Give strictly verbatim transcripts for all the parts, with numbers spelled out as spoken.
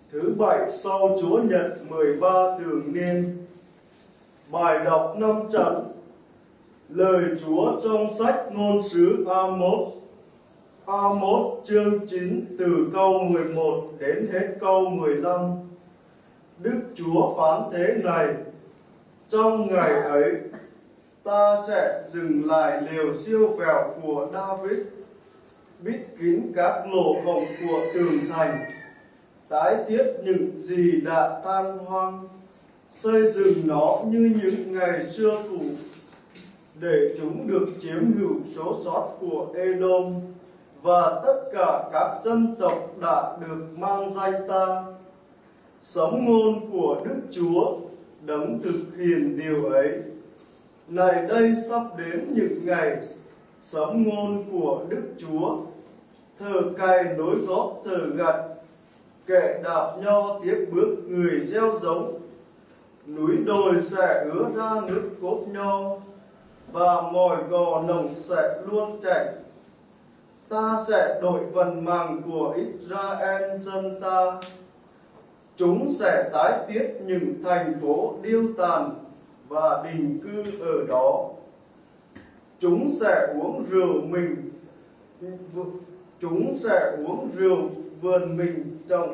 Thứ bảy sau Chúa Nhật mười ba thường niên. Bài đọc năm chặng. Lời Chúa trong sách ngôn sứ Amos. Amos chương chín từ câu mười một đến hết câu mười lăm. Đức Chúa phán thế này: trong ngày ấy, ta sẽ dừng lại lều siêu vẹo của David, bít kín các lỗ hổng của tường thành, tái thiết những gì đã tan hoang, xây dựng nó như những ngày xưa cũ, để chúng được chiếm hữu số sót của Edom và tất cả các dân tộc đã được mang danh ta. Sấm ngôn của Đức Chúa đấng thực hiện điều ấy. Này đây sắp đến những ngày sấm ngôn của Đức Chúa. Thợ cày nối gót thợ gặt, kẻ đạp nho tiếp bước người gieo giống. Núi đồi sẽ ứa ra nước cốt nho, và mồi gò nồng sẽ luôn chảy. Ta sẽ đổi vận mạng của Israel dân ta. Chúng sẽ tái thiết những thành phố điêu tàn và định cư ở đó. Chúng sẽ uống rượu mình Chúng sẽ uống rượu vườn mình trồng,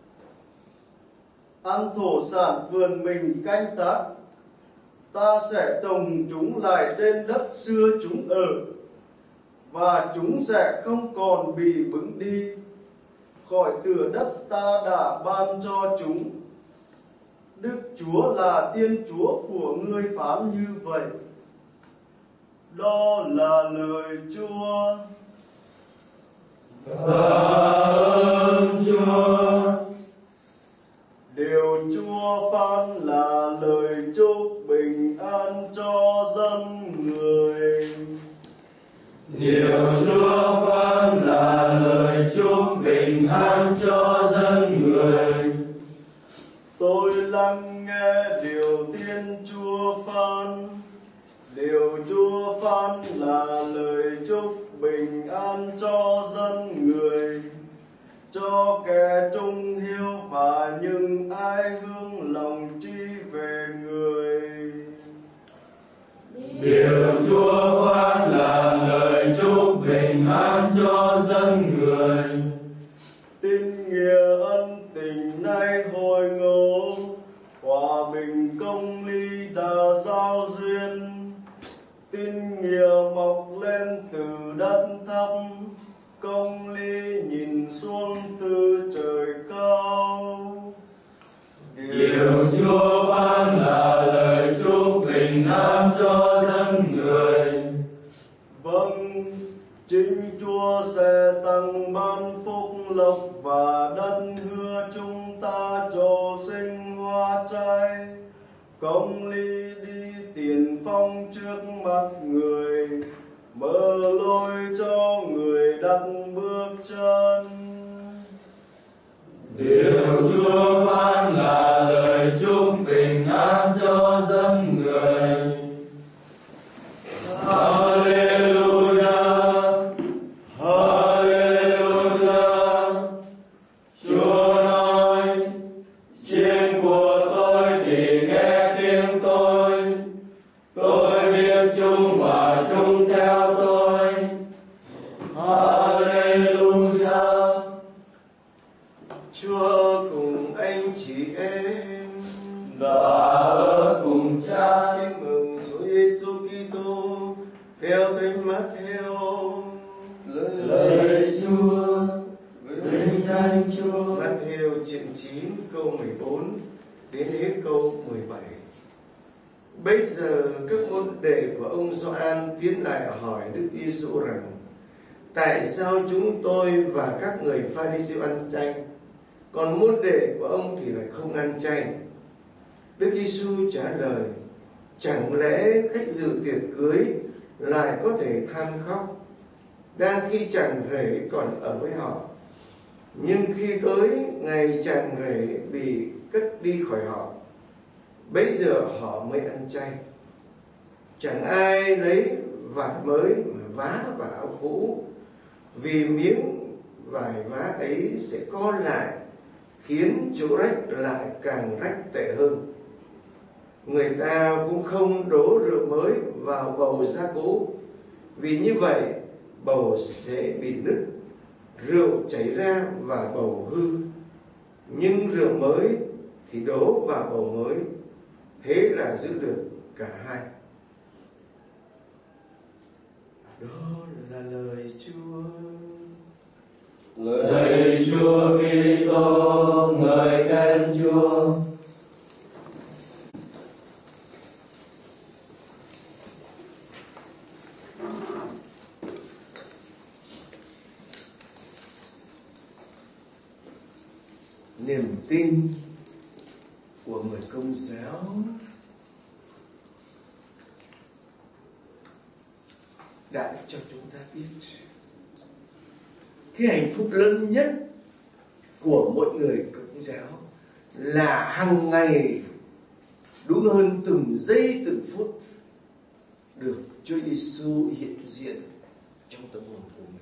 ăn thổ sản vườn mình canh tác. Ta sẽ trồng chúng lại trên đất xưa chúng ở, và chúng sẽ không còn bị bứng đi khỏi thửa đất ta đã ban cho chúng. Đức Chúa là Thiên Chúa của ngươi phán như vậy. Đó là lời Chúa. Tạ ơn Chúa. Điều Chúa phán là lời chúc bình an cho dân người. Điều Chúa phán là lời chúc bình an cho dân người. Tôi lắng nghe điều Thiên Chúa phán. Điều Chúa phán là lời chúc bình an cho dân người, cho kẻ trung hiếu và những ai hướng lòng tri về người. Điều Chúa phán là lời chúc bình an cho dân người. Tin nghĩa ân tình nay hồi ngộ, hòa bình công lý đã giao duyên. Tin nghĩa mọc lên từ đất thấp, công lý nhìn xuống từ trời cao. Điều Chúa phán là lời chúc bình an cho dân người. Vâng, chính Chúa sẽ tăng ban phúc lộc và đất hứa chúng ta cho sinh hoa trái. Công lý đi tiền phong trước mặt người, mở lối cho người đặt bước chân. Điều Chúa phán là lời chúc bình an cho dân người. Hallelujah, Hallelujah. Chúa nói, chiên của tôi thì nghe tiếng tôi, tôi biết chúng và chúng theo tôi. Hallelujah. Chúa cùng anh chị em Và ở cùng Cha. Tin mừng Chúa Giêsu Kitô theo Thánh Matthew. Lời Chúa, vinh danh Chúa. Matthew chương chín câu mười bốn đến hết câu mười bảy. Bây giờ các môn đệ của ông Gioan tiến lại hỏi Đức Giêsu rằng: tại sao chúng tôi và các người Pha-ri-siêu ăn chay, còn môn đệ của ông thì lại không ăn chay? Đức Giêsu trả lời: chẳng lẽ khách dự tiệc cưới lại có thể than khóc, đang khi chàng rể còn ở với họ, nhưng khi tới ngày chàng rể bị cất đi khỏi họ, bấy giờ họ mới ăn chay? Chẳng ai lấy vải mới mà vá vào áo cũ, vì miếng vải vá ấy sẽ co lại khiến chỗ rách lại càng rách tệ hơn. Người ta cũng không đổ rượu mới vào bầu gia cố, vì như vậy bầu sẽ bị nứt, rượu chảy ra và bầu hư. Nhưng rượu mới thì đổ vào bầu mới, thế là giữ được cả hai. Đó là lời Chúa. Lời Chúa Kitô, ngợi khen Chúa. Niềm tin của người Công giáo đã cho chúng ta biết cái hạnh phúc lớn nhất của mỗi người Công giáo là hàng ngày, đúng hơn từng giây từng phút, được Chúa Giêsu hiện diện trong tâm hồn của mình.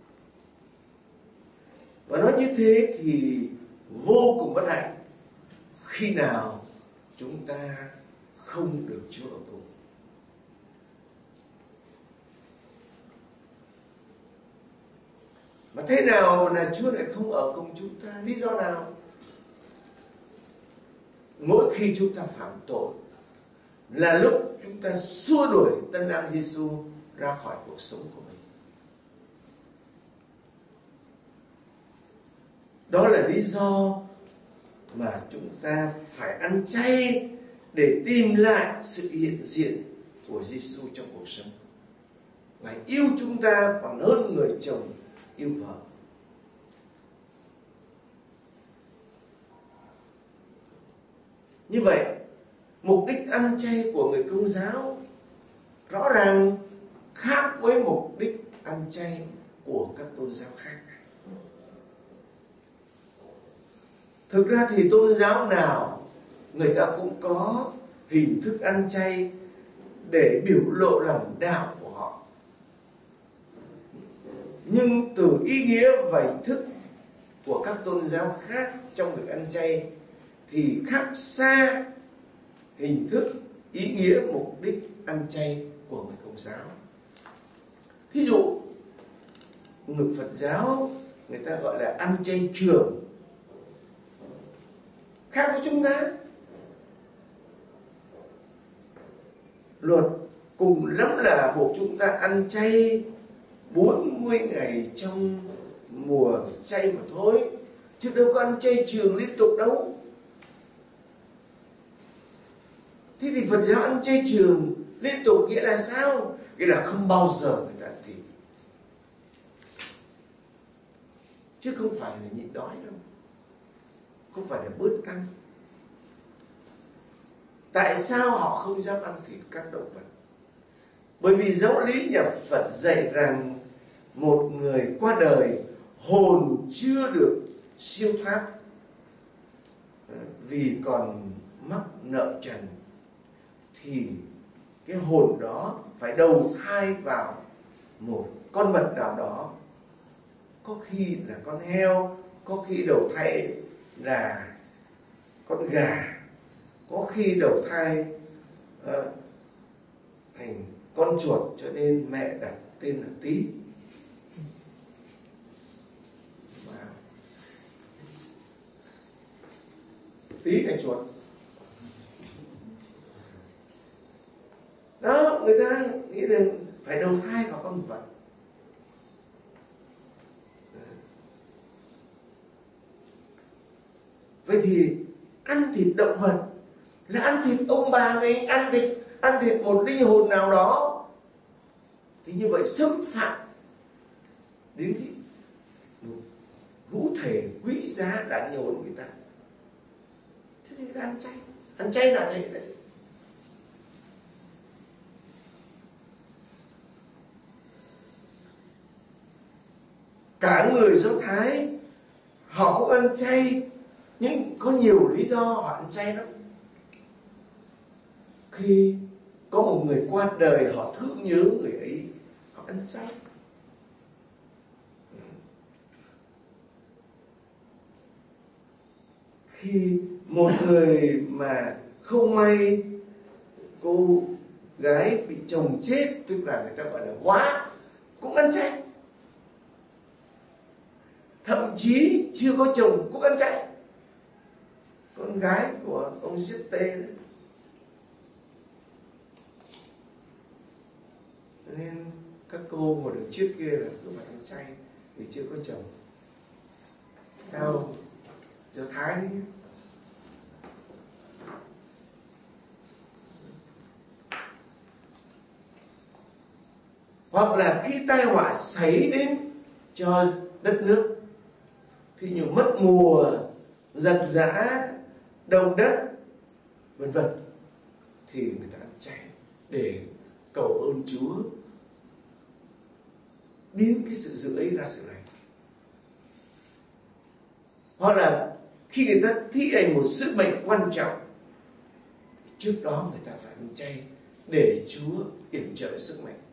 Và nói như thế thì vô cùng bất hạnh khi nào chúng ta không được Chúa ở cùng. Mà thế nào là Chúa lại không ở cùng chúng ta? Lý do nào? Mỗi khi chúng ta phạm tội là lúc chúng ta xua đuổi Tân Lang Giêsu ra khỏi cuộc sống của mình. Đó là lý do mà chúng ta phải ăn chay để tìm lại sự hiện diện của Giêsu trong cuộc sống. Ngài yêu chúng ta còn hơn người chồng yêu vợ. Như vậy, mục đích ăn chay của người Công giáo rõ ràng khác với mục đích ăn chay của các tôn giáo khác. Thực ra thì tôn giáo nào người ta cũng có hình thức ăn chay để biểu lộ lòng đạo của họ. Nhưng từ ý nghĩa và hình thức của các tôn giáo khác trong việc ăn chay thì khác xa hình thức, ý nghĩa, mục đích ăn chay của người Công giáo. Thí dụ, người Phật giáo người ta gọi là ăn chay trường, khác với chúng ta. Luật cùng lắm là buộc chúng ta ăn chay bốn mươi ngày trong mùa chay mà thôi, chứ đâu có ăn chay trường liên tục đâu. Thế thì Phật giáo ăn chay trường liên tục nghĩa là sao? Nghĩa là không bao giờ người ta ăn thịt, chứ không phải là nhịn đói đâu, không phải là bớt ăn. Tại sao họ không dám ăn thịt các động vật? Bởi vì giáo lý nhà Phật dạy rằng một người qua đời hồn chưa được siêu thoát vì còn mắc nợ trần, thì cái hồn đó phải đầu thai vào một con vật nào đó, có khi là con heo, có khi đầu thai là con gà, có khi đầu thai uh, thành con chuột, cho nên mẹ đặt tên là Tí. Tí là chuột. Đó, người ta nghĩ rằng phải đầu thai vào con vật. Vậy thì ăn thịt động vật là ăn thịt ông bà mình, ăn thịt ăn thịt một linh hồn nào đó, thì như vậy xâm phạm đến cái vũ thể quý giá là linh hồn người ta. Thế nên người ta ăn chay. Ăn chay là thế đấy. Cả người Do Thái họ cũng ăn chay, nhưng có nhiều lý do họ ăn chay lắm. Khi có một người qua đời, họ thương nhớ người ấy, họ ăn chay. khi một người mà không may cô gái bị chồng chết, tức là người ta gọi là hóa, cũng ăn chay. Thậm chí chưa có chồng cũng ăn chay. Con gái của ông Giết-tê đấy. Nên các cô ngồi ở trước kia là cứ phải ăn chay vì chưa có chồng. Theo Do Thái đấy. Hoặc là khi tai họa xảy đến cho đất nước, khi nhiều mất mùa, giặc giã, động đất, vân vân, thì người ta ăn chay để cầu ơn Chúa biến cái sự dữ ấy ra sự lành. Hoặc là khi người ta thi hành một sứ mệnh quan trọng, trước đó người ta phải ăn chay để Chúa yểm trợ sức mạnh.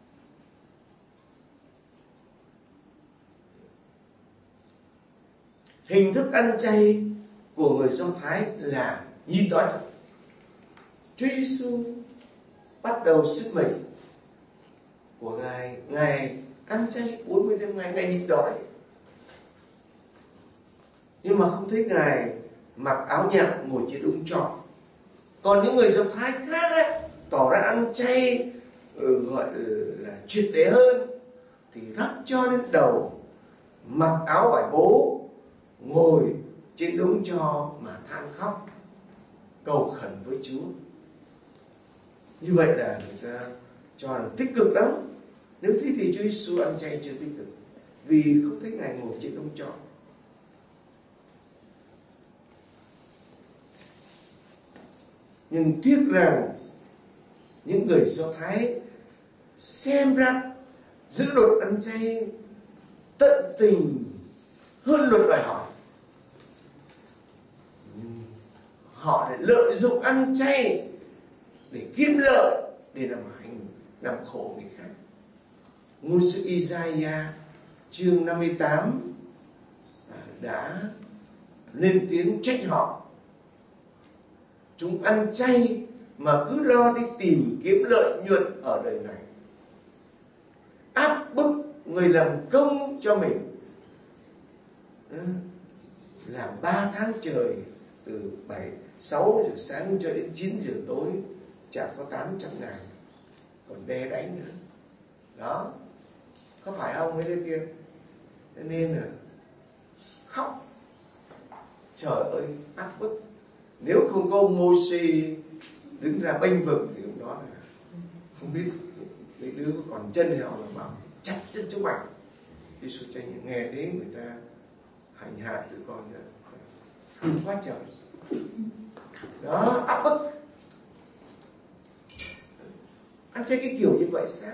Hình thức ăn chay của người Do Thái là nhịn đói thật. Chúa Giêsu bắt đầu sứ mệnh của Ngài, Ngài ăn chay bốn mươi đêm ngày, Ngài nhịn đói. Nhưng mà không thấy Ngài mặc áo nhạc ngồi trên đống trọ. Còn những người Do Thái khác ấy, tỏ ra ăn chay gọi là triệt để hơn, thì rắc cho lên đầu, mặc áo vải bố, ngồi trên đống tro mà than khóc, cầu khẩn với Chúa. Như vậy là người ta cho là tích cực lắm. Nếu thế thì Chúa Giêsu ăn chay chưa tích cực, vì không thấy Ngài ngồi trên đống tro. Nhưng tiếc rằng những người Do Thái xem ra giữ luật ăn chay tận tình hơn luật đòi hỏi, nhưng họ lại lợi dụng ăn chay để kiếm lợi, để làm hành, làm khổ người khác. Ngôn sứ Isaiah chương năm mươi tám đã lên tiếng trách họ: chúng ăn chay mà cứ lo đi tìm kiếm lợi nhuận ở đời này, áp bức người làm công cho mình, làm ba tháng trời, từ bảy sáu giờ sáng cho đến chín giờ tối, chả có tám trăm ngàn, còn đe đánh nữa. Đó, có phải không mấy đứa kia? Thế nên là khóc, trời ơi áp bức. Nếu không có ông Mô-xê đứng ra bênh vực thì lúc đó là không biết mấy đứa có còn chân hay không, là bảo chặt chân chú Mạnh. Giê-xu tranh nghe thế người ta hành hạ tụi con ra, thương quá trời. Đó, áp bức. Ăn chay cái kiểu như vậy sao?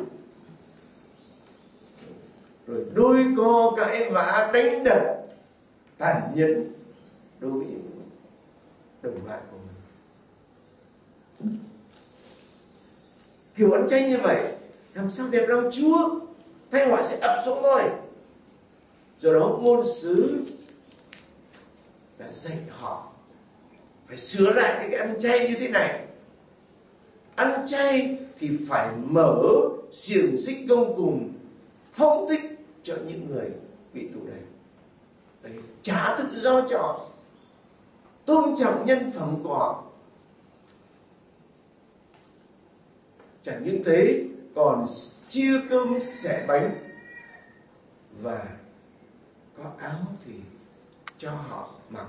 Rồi đôi co cãi vã, đánh đập, tàn nhẫn đối với những đồng loại của mình. Kiểu ăn chay như vậy làm sao đẹp lòng Chúa? Tai họa sẽ ập xuống thôi. Do đó ngôn sứ đã dạy họ phải sửa lại cái, cái ăn chay như thế này. Ăn chay thì phải mở xiềng xích gông cùm, phóng thích cho những người bị tù đầy. Đấy, trả tự do cho họ, tôn trọng nhân phẩm của họ. Chẳng những thế, còn chia cơm xẻ bánh, và có áo thì cho họ mặc.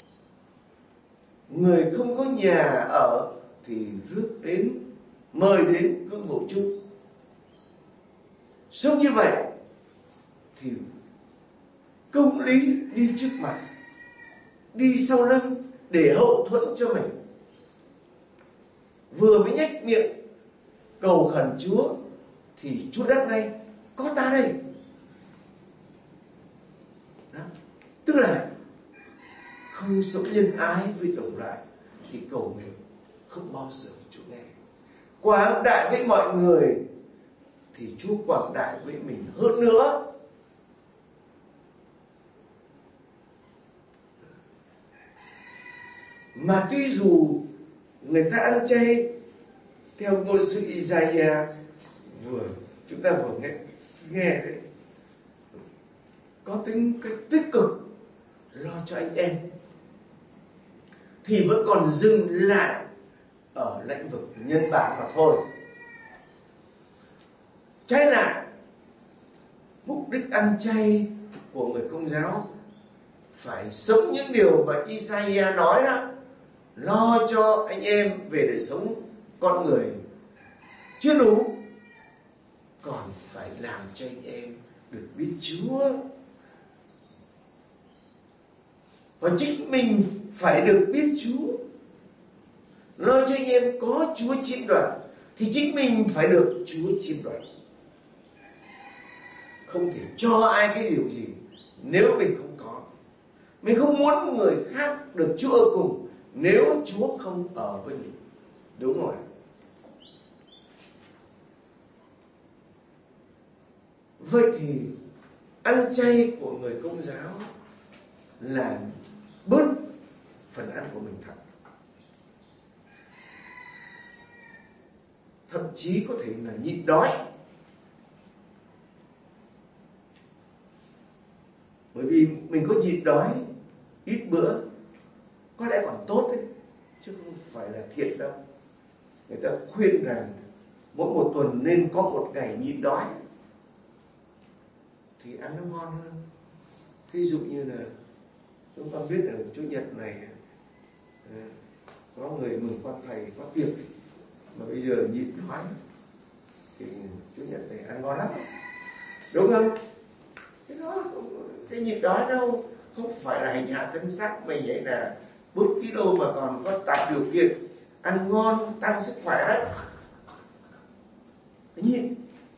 Người không có nhà ở thì rước đến, mời đến cư ngụ chung. Sống như vậy thì công lý đi trước mặt, đi sau lưng để hậu thuẫn cho mình. Vừa mới nhếch miệng cầu khẩn Chúa thì Chúa đáp ngay: có ta đây. Đó. Tức là không sống nhân ái với đồng loại thì cầu nguyện không bao giờ Chúa nghe. Quảng đại với mọi người thì Chúa quảng đại với mình hơn nữa. Mà tuy dù người ta ăn chay theo ngôn sứ Isaiah vừa chúng ta vừa nghe, nghe đấy, có tính cái tích cực lo cho anh em, thì vẫn còn dừng lại ở lĩnh vực nhân bản mà thôi. Trái lại, mục đích ăn chay của người Công giáo phải sống những điều mà Isaiah nói đó, lo cho anh em về đời sống con người chưa đủ, còn phải làm cho anh em được biết Chúa. Và chính mình phải được biết Chúa. Lo cho anh em có Chúa chiếm đoạt, thì chính mình phải được Chúa chiếm đoạt. Không thể cho ai cái điều gì nếu mình không có. Mình không muốn người khác được Chúa ở cùng nếu Chúa không ở với mình. Đúng rồi. Vậy thì ăn chay của người Công giáo là bớt phần ăn của mình thật. Thậm chí có thể là nhịn đói. Bởi vì mình có nhịn đói ít bữa có lẽ còn tốt đấy, chứ không phải là thiệt đâu. Người ta khuyên rằng mỗi một tuần nên có một ngày nhịn đói thì ăn nó ngon hơn. Thí dụ như là chúng ta biết là Chủ nhật này có người mừng quan thầy có tiệc, mà bây giờ nhịn đói thì Chủ nhật này ăn ngon lắm, đúng không? Cái đó cái nhịn đói đâu không phải là hành hạ thân xác mình vậy, là bút kilo mà còn có tạo điều kiện ăn ngon tăng sức khỏe đấy. Nhịn.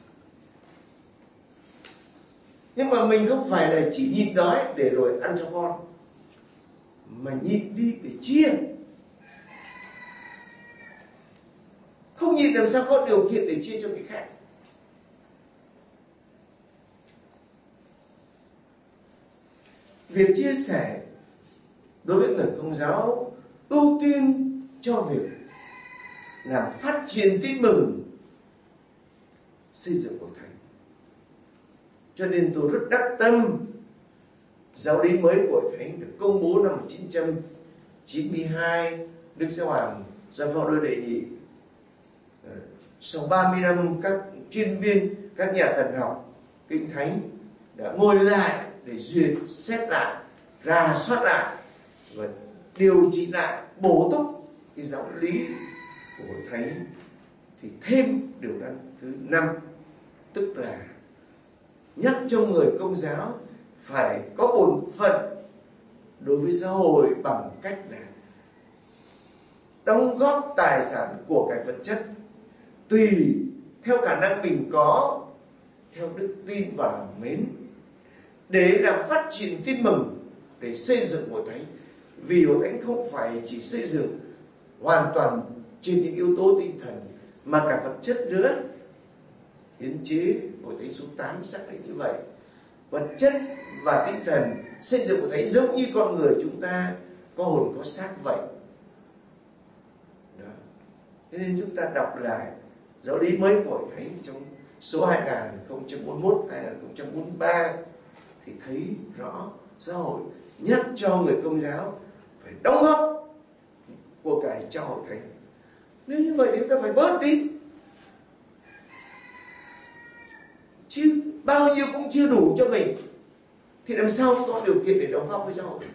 Nhưng mà mình không phải là chỉ nhịn đói để rồi ăn cho ngon, mà nhịn đi để chia. Không nhịn làm sao có điều kiện để chia cho người khác. Việc chia sẻ đối với người Công giáo ưu tiên cho việc làm phát triển tin mừng, xây dựng của Thánh. Cho nên tôi rất đắc tâm giáo lý mới của Thánh được công bố năm một nghìn chín trăm chín mươi hai. Đức Giáo hoàng Gioan Phaolô đệ nhị sau ba mươi năm các chuyên viên, các nhà thần học Kinh Thánh đã ngồi lại để duyệt xét lại, rà soát lại và điều chỉnh lại, bổ túc cái giáo lý của Hội Thánh, thì thêm điều răn thứ năm, tức là nhắc cho người Công giáo phải có bổn phận đối với xã hội bằng cách là đóng góp tài sản của cải vật chất tùy theo khả năng mình có, theo đức tin và lòng mến, để làm phát triển tin mừng, để xây dựng Hội Thánh. Vì Hội Thánh không phải chỉ xây dựng hoàn toàn trên những yếu tố tinh thần mà cả vật chất nữa. Hiến chế Hội Thánh số tám xác định như vậy. Vật chất và tinh thần xây dựng Hội Thánh giống như con người chúng ta có hồn có xác vậy. Đó. Thế nên chúng ta đọc lại giáo lý mới của Hội Thánh trong số hai nghìn không trăm bốn mươi mốt đến hai nghìn không trăm bốn mươi ba thì thấy rõ giáo hội nhắc cho người Công giáo phải đóng góp của cải cho Hội Thánh. Nếu như vậy thì chúng ta phải bớt đi, chứ bao nhiêu cũng chưa đủ cho mình thì làm sao có điều kiện để đóng góp với giáo hội.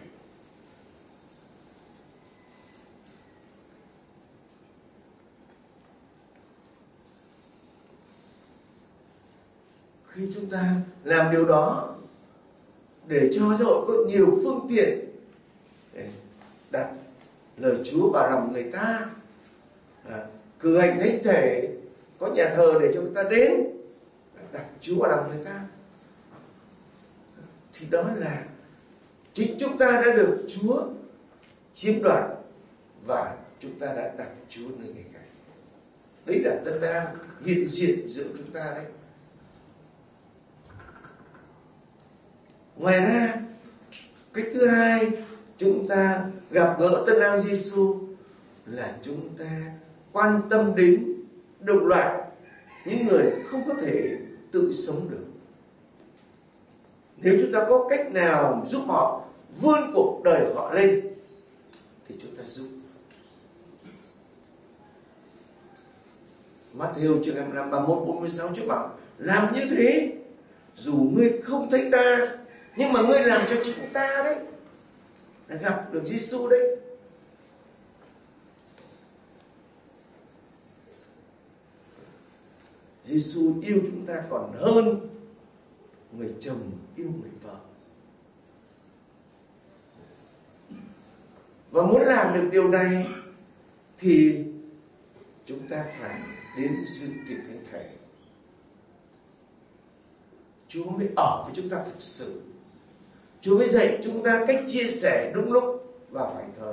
Khi chúng ta làm điều đó để cho giáo hội có nhiều phương tiện để đặt lời Chúa vào lòng người ta, à, cử hành thánh thể, có nhà thờ để cho người ta đến, đặt Chúa vào lòng người ta, thì đó là chính chúng ta đã được Chúa chiếm đoạt và chúng ta đã đặt Chúa nơi người khác. Đấy là Tân đang hiện diện giữa chúng ta đấy. Ngoài ra, cách thứ hai chúng ta gặp gỡ Tân Lang Giêsu là chúng ta quan tâm đến đồng loại, những người không có thể tự sống được. Nếu chúng ta có cách nào giúp họ vươn cuộc đời họ lên thì chúng ta giúp. Matthew chương hai mươi lăm, ba mươi mốt, bốn mươi sáu Chúa bảo làm như thế, dù ngươi không thấy ta, nhưng mà ngươi làm cho chúng ta đấy là gặp được Giêsu đấy. Giêsu yêu chúng ta còn hơn người chồng yêu người vợ. Và muốn làm được điều này thì chúng ta phải đến dự tiệc thánh thể. Chúa mới ở với chúng ta thực sự. Chúa mới dạy chúng ta cách chia sẻ đúng lúc và phải thời.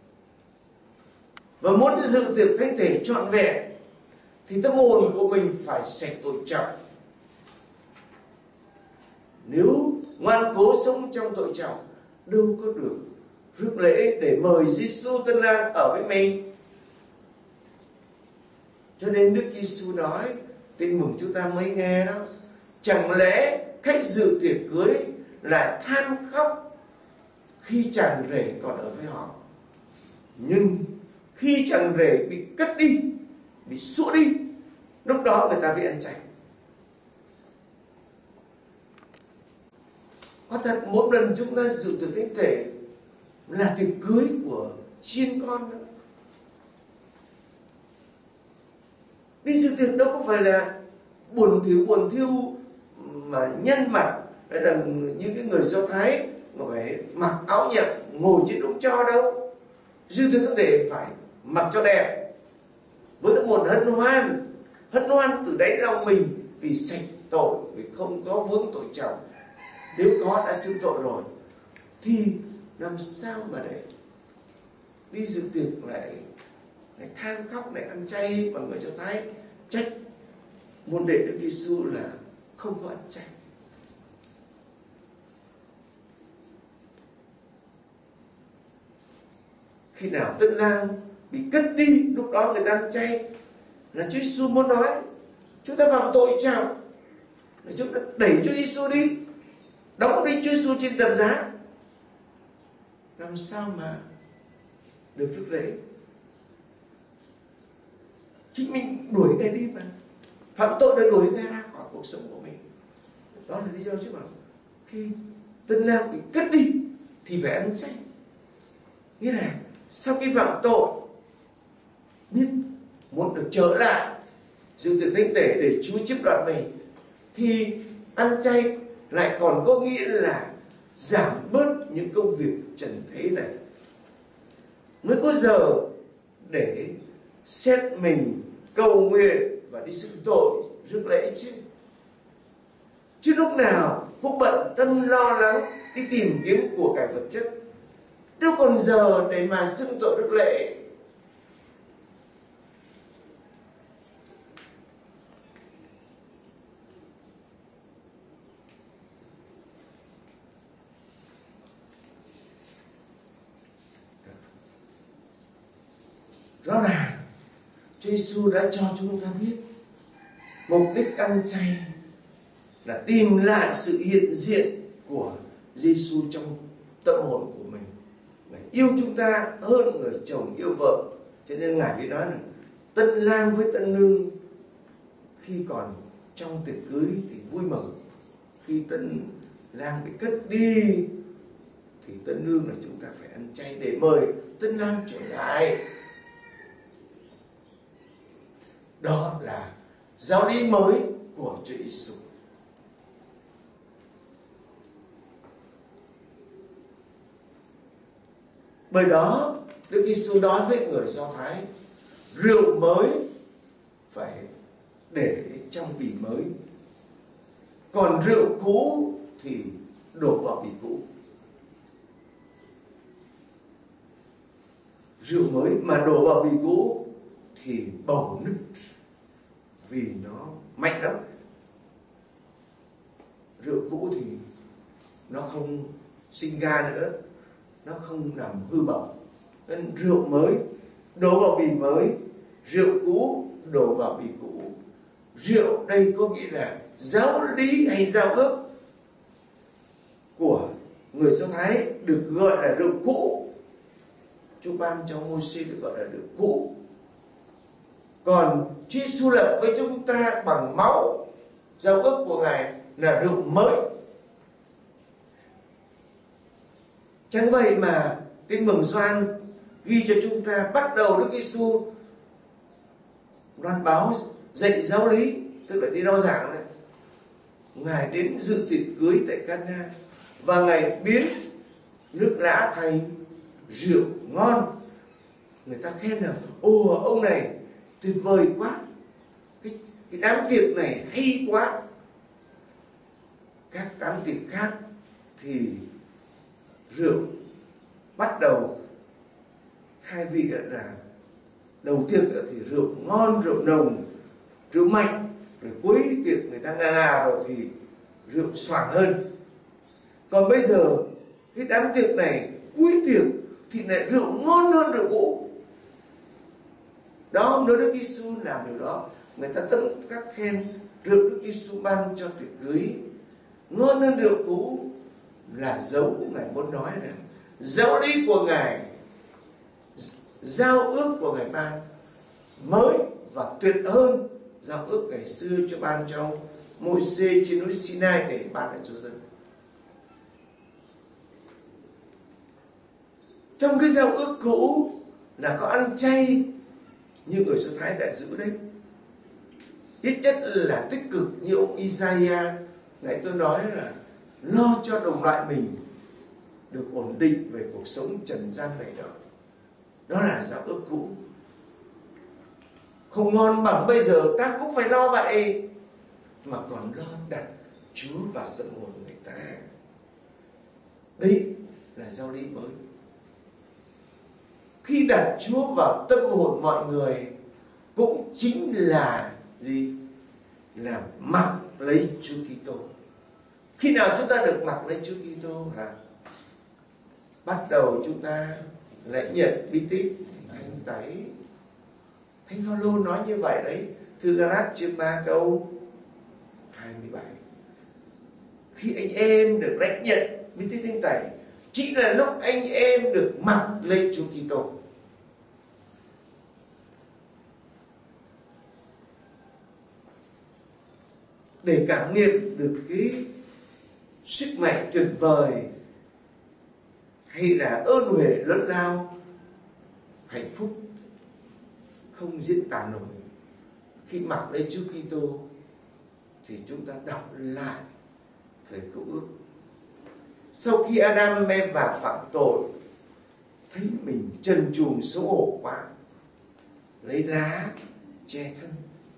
Và muốn dự tiệc thánh thể trọn vẹn thì tâm hồn của mình phải sạch tội trọng. Nếu ngoan cố sống trong tội trọng, đâu có được rước lễ để mời Giêsu Tân Lang ở với mình. Cho nên Đức Giêsu nói, tin mừng chúng ta mới nghe đó, chẳng lẽ khách dự tiệc cưới lại than khóc khi chàng rể còn ở với họ, nhưng khi chàng rể bị cất đi, bị xua đi, lúc đó người ta mới ăn chay. Có thật mỗi lần chúng ta dự tiệc thánh thể là tiệc cưới của chiên con nữa. Đi dự tiệc đâu có phải là buồn thiu buồn thiu mà nhân mặt là như cái người Do Thái mà phải mặc áo nhậm ngồi trên đống tro đâu. Dự tiệc thánh thể phải mặc cho đẹp, với tâm hồn hân hoan, hân hoan từ đáy lòng mình vì sạch tội, vì không có vướng tội trọng. Nếu có đã xưng tội rồi thì làm sao mà để đi dự tiệc lại lại than khóc, lại ăn chay bằng người Do Thái trách môn đệ Đức Giêsu là không có ăn chay. Khi nào Tân Lang bị cất đi, lúc đó người ta ăn chay, là Chúa Giêsu muốn nói chúng ta phạm tội trọng, là chúng ta đẩy Chúa Giêsu đi, đóng đinh Chúa Giêsu trên thập giá, làm sao mà được rước lễ? Chính mình đuổi người đi mà, phạm tội để đuổi người ra khỏi cuộc sống của mình. Đó là lý do chứ bảo khi Tân Lang bị cất đi thì phải ăn chay. Nghĩa là sau khi phạm tội nhưng muốn được trở lại dự tiệc thánh thể để Chúa chiếm đoạt mình, thì ăn chay lại còn có nghĩa là giảm bớt những công việc trần thế này, mới có giờ để xét mình, cầu nguyện và đi xưng tội rước lễ chứ. Chứ lúc nào cũng bận tâm lo lắng đi tìm kiếm của cải vật chất, đâu còn giờ để mà xưng tội rước lễ. Rõ ràng Chúa Giêsu đã cho chúng ta biết mục đích ăn chay là tìm lại sự hiện diện của Giêsu trong tâm hồn của mình. Ngài yêu chúng ta hơn người chồng yêu vợ, cho nên Ngài mới nói là Tân Lang với Tân Nương khi còn trong tiệc cưới thì vui mừng, khi Tân Lang bị cất đi thì Tân Nương là chúng ta phải ăn chay để mời Tân Lang trở lại. Đó là giáo lý mới của Chúa Giêsu. Bởi đó Đức Giêsu nói với người Do Thái, rượu mới phải để trong bì mới, còn rượu cũ thì đổ vào bì cũ. Rượu mới mà đổ vào bì cũ thì bầu nứt vì nó mạnh lắm. Rượu cũ thì nó không sinh ga nữa, nó không làm hư bẩm. Nên rượu mới đổ vào bì mới, rượu cũ đổ vào bì cũ. Rượu đây có nghĩa là giáo lý hay giao ước của người Do Thái được gọi là rượu cũ. Chúa ban cho Môi-se được gọi là rượu cũ. Còn Chúa Giêsu lập với chúng ta bằng máu giao ước của Ngài là rượu mới. Chẳng vậy mà Tin Mừng Gioan ghi cho chúng ta bắt đầu Đức Giêsu loan báo dạy giáo lý, tức là đi rao giảng này. Ngài đến dự tiệc cưới tại Cana và Ngài biến nước lã thành rượu ngon. Người ta khen là ồ, ông này tuyệt vời quá, cái, cái đám tiệc này hay quá. Các đám tiệc khác thì rượu bắt đầu hai vị là đầu tiên thì rượu ngon, rượu nồng, rượu mạnh, rồi cuối tiệc người ta ngà ngà rồi thì rượu xoàng hơn. Còn bây giờ cái đám tiệc này cuối tiệc thì lại rượu ngon hơn rượu cũ. Đó, nếu Đức Giêsu làm điều đó, người ta tấm các khen rượu Đức Giêsu ban cho tiệc cưới ngon hơn rượu cũ, là dấu Ngài muốn nói rằng giáo lý của Ngài, giao ước của Ngài ban mới và tuyệt hơn giao ước ngày xưa cho ban cho Môi-se trên núi Sinai để ban lại cho dân. Trong cái giao ước cũ là có ăn chay như người Do Thái đã giữ đấy. Ít nhất là tích cực như ông Isaiah nãy tôi nói là lo cho đồng loại mình được ổn định về cuộc sống trần gian này đó. Đó là giao ước cũ. Không ngon bằng bây giờ ta cũng phải lo vậy, mà còn lo đặt Chúa vào tâm hồn người ta. Đấy là giáo lý mới. Khi đặt Chúa vào tâm hồn mọi người cũng chính là gì? Là mặc lấy Chúa Kitô. Khi nào chúng ta được mặc lấy Chúa Kitô hả? Bắt đầu chúng ta lại nhận bí tích thánh tẩy. Thánh Phaolô nói như vậy đấy, thư Galatia chương ba câu hai mươi bảy. Khi anh em được lãnh nhận bí tích thánh tẩy, chính là lúc anh em được mặc lấy Chúa Kitô. Để cảm nghiệm được cái sức mạnh tuyệt vời hay là ơn huệ lớn lao, hạnh phúc không diễn tả nổi khi mặc lấy Chúa Kitô, thì chúng ta đọc lại thời Cựu Ước. Sau khi Adam Eva phạm tội, thấy mình trần truồng xấu hổ quá, lấy lá che thân.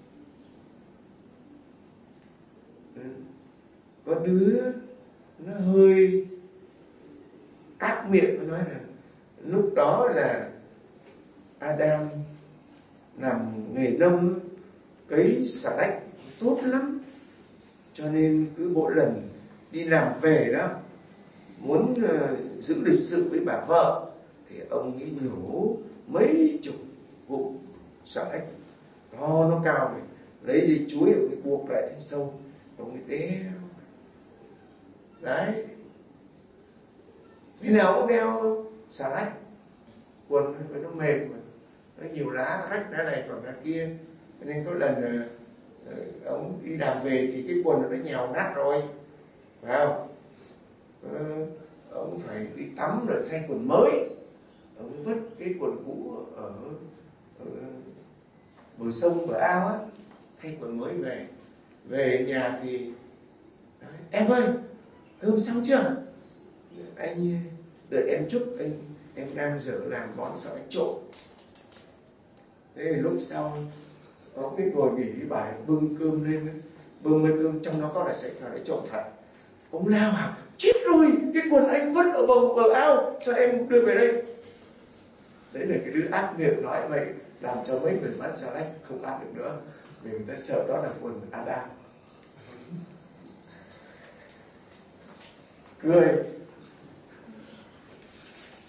Có đứa nó hơi ác miệng, nó nói là lúc đó là Adam làm nghề nông, cấy xà lách tốt lắm, cho nên cứ mỗi lần đi làm về đó, muốn uh, giữ lịch sự với bà vợ thì ông ấy nhổ mấy chục vụ xà lách to nó cao này, lấy dây chuối ông ấy buộc lại thành sâu, ông ấy đeo đấy. Khi nào ông đeo xà lách, quần nó mềm mà, nó nhiều lá, rách lá này còn lá kia, nên có lần uh, ông đi làm về thì cái quần nó nhèo nát rồi, phải không? Uh, ông phải đi tắm rồi thay quần mới, ông vứt cái quần cũ ở, ở bờ sông bờ ao á, thay quần mới về. Về nhà thì đấy, em ơi cơm xong chưa? Anh đợi em chút, anh em đang dở làm món xà lách trộn. Thế lúc sau có cái ngồi nghỉ bài bưng cơm lên, bưng lên cơm trong đó có là sạch xà lách trộn thật. Ông lao à, chết rồi, cái quần anh vứt ở bờ bờ ao, sao em đưa về đây? Đấy là cái đứa ác miệng nói vậy, làm cho mấy người bán xà lách không ăn được nữa, vì người ta sợ đó là quần Adam. Cười.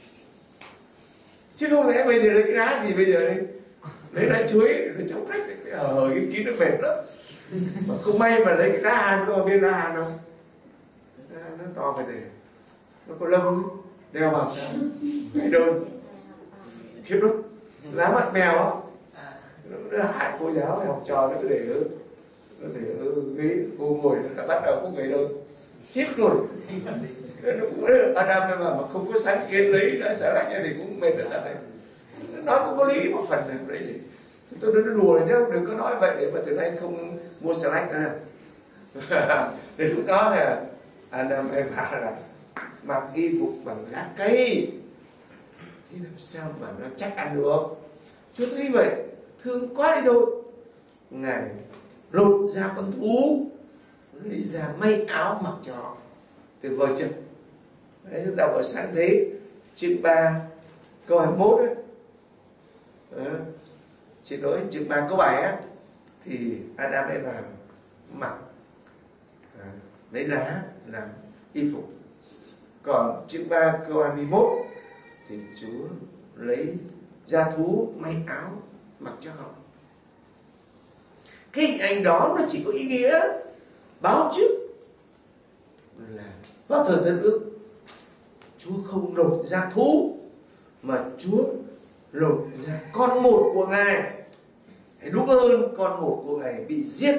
Chứ không lẽ bây giờ lấy cái đá gì bây giờ đấy, lấy đá chuối nó chống rách ở cái kín nó mệt lắm. Mà không may mà lấy cái đá hàn, có biết đá hàn không? Nó to phải để nó có lông đeo vào sao gãy đôi khiếp lắm, lá mặt mèo á, nó hại cô giáo học trò nó cứ để nó để ghế cô ngồi nó bắt đầu cũng gãy đôi chết rồi. Nó cũng Adam mà mà không có sáng kiến lấy nó xả lạnh thì cũng mệt ở đây. Nó cũng có lý một phần này đấy gì. Tôi nó đùa này nhá, đừng có nói vậy để mà từ nay không mua xà lách nữa. Đến lúc đó là Adam Eva là mặc y phục bằng lá cây thì làm sao mà nó chắc ăn được. Chúa thấy vậy thương quá đi thôi, Ngài lột ra con thú, lấy ra may áo mặc cho họ. Tuyệt vời chưa? Đấy, chúng ta đọc ở Sáng Thế chương ba câu hai mươi mốt đấy. Đấy. Xin lỗi, chương ba câu bảy á, thì Adam ấy vào mặc à, lấy lá làm y phục. Còn chương ba câu hai mươi mốt thì Chúa lấy da thú may áo mặc cho họ. Cái hình ảnh đó nó chỉ có ý nghĩa báo trước là vào thời Tân Ước Chúa không lột da thú mà Chúa lột ra con một của Ngài, hay đúng hơn con một của Ngài bị giết,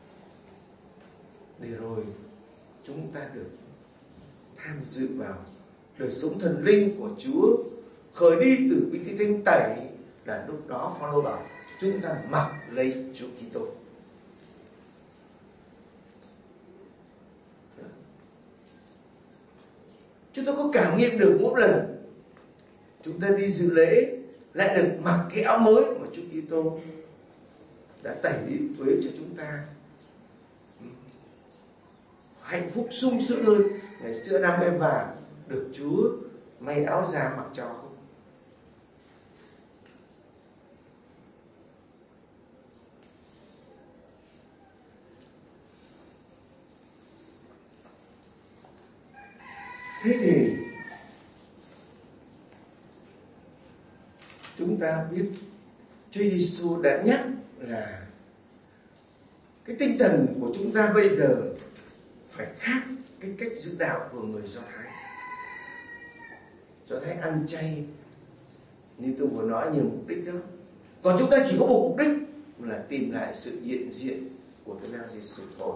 để rồi chúng ta được tham dự vào đời sống thần linh của Chúa, khởi đi từ bí tích thánh tẩy. Là lúc đó Phaolô bảo chúng ta mặc lấy Chúa Kitô. Chúng ta có cảm nghiệm được mỗi lần chúng ta đi dự lễ lại được mặc cái áo mới mà Chúa Kitô đã tẩy uế cho chúng ta. Hạnh phúc sung sướng hơn ngày xưa năm em vàng được Chúa may áo da mặc cho không? Thế thì chúng ta biết Chúa Giêsu đã nhắc là cái tinh thần của chúng ta bây giờ phải khác cái cách giữ đạo của người Do Thái. Do Thái ăn chay như tôi vừa nói nhiều mục đích đó. Còn chúng ta chỉ có một mục đích là tìm lại sự hiện diện của Tân Nam Giêsu thôi.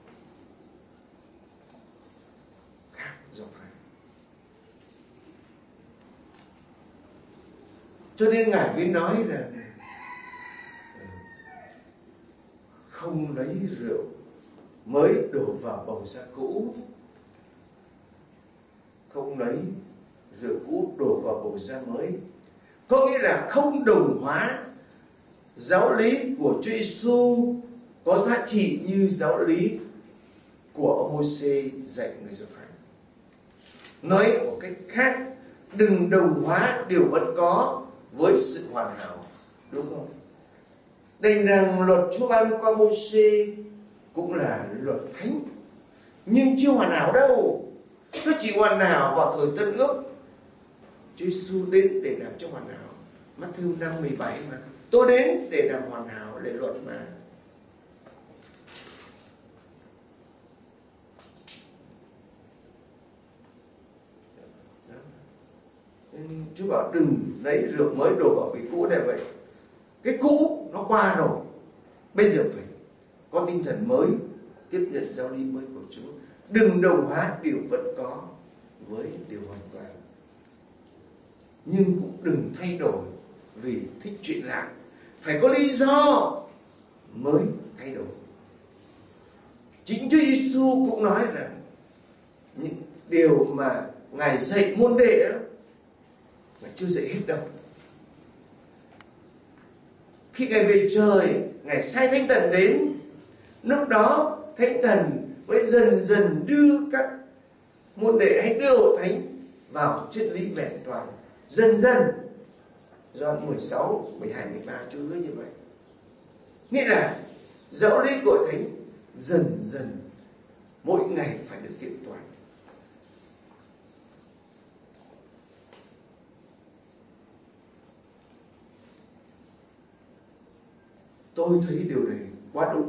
Khác Do Thái. Cho nên Ngài mới nói là không lấy rượu mới đổ vào bầu da cũ, không lấy rượu cũ đổ vào bầu da mới. Có nghĩa là không đồng hóa giáo lý của Chúa Giêsu có giá trị như giáo lý của ông Môi-se dạy người Do Thái. Nói một cách khác, đừng đồng hóa điều vẫn có với sự hoàn hảo, đúng không? Đành rằng luật Chúa ban qua Môi-se cũng là luật thánh, nhưng chưa hoàn hảo đâu. Nó chỉ hoàn hảo vào thời Tân Ước. Chúa Giêsu đến để làm cho hoàn hảo. Matthew năm mười bảy mà. Tôi đến để làm hoàn hảo lệ luật mà. Nên Chúa bảo đừng lấy rượu mới đổ vào cái cũ này vậy. Cái cũ nó qua rồi, bây giờ phải có tinh thần mới, tiếp nhận giáo lý mới của Chúa. Đừng đồng hóa điều vẫn có với điều hoàn toàn, nhưng cũng đừng thay đổi vì thích chuyện lạ. Phải có lý do mới thay đổi. Chính Chúa Giêsu cũng nói rằng những điều mà Ngài dạy môn đệ đó mà chưa dạy hết đâu. Khi Ngài về trời, Ngài sai Thánh Thần đến, lúc đó Thánh Thần mới dần dần đưa các môn đệ hay đưa hội thánh vào triết lý vẹn toàn. Dần dần, Gioan mười sáu, mười hai, mười ba Chúa hứa như vậy. Nghĩa là giáo lý của thánh dần dần mỗi ngày phải được kiện toàn. Tôi thấy điều này quá đúng.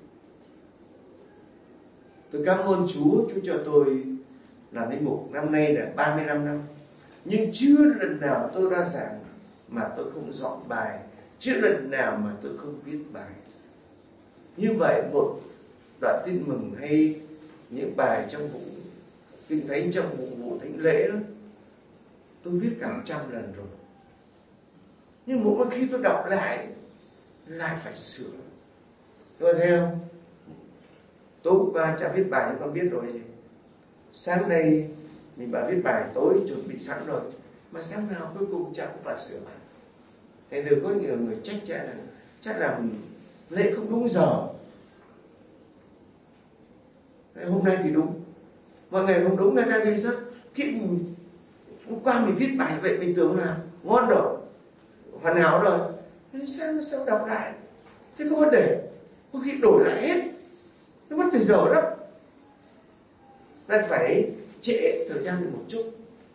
Tôi cảm ơn Chúa, Chúa cho tôi làm linh mục năm nay là ba mươi lăm năm. Nhưng chưa lần nào tôi ra giảng mà tôi không dọn bài, chưa lần nào mà tôi không viết bài. Như vậy một đoạn tin mừng hay những bài trong vụ kinh thánh, trong vụ vụ thánh lễ đó, tôi viết cả trăm lần rồi. Nhưng mỗi khi tôi đọc lại lại phải sửa. Tôi theo tối qua cha viết bài cho con biết rồi gì. Sáng nay mình bảo viết bài, tối chuẩn bị sẵn rồi, mà sáng nào cuối cùng cha cũng phải sửa bài. Thế từ có nhiều người trách cha là chắc làm lễ không đúng giờ. Hôm nay thì đúng, mọi ngày không đúng, ngày ta vì sao? Khi mình, hôm qua mình viết bài vậy mình tưởng là ngon rồi, hoàn hảo rồi, thế sao sao đọc lại thế có vấn đề, có khi đổi lại hết, nó mất thời giờ lắm. Nên phải trễ thời gian được một chút.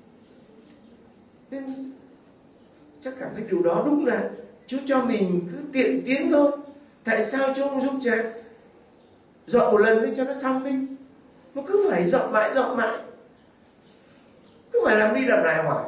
Nên chắc cảm thấy điều đó đúng là Chúa cho mình cứ tiện tiến thôi. Tại sao Chúa không giúp cha dọn một lần đi cho nó xong đi, nó cứ phải dọn mãi dọn mãi, cứ phải làm đi làm lại hoài.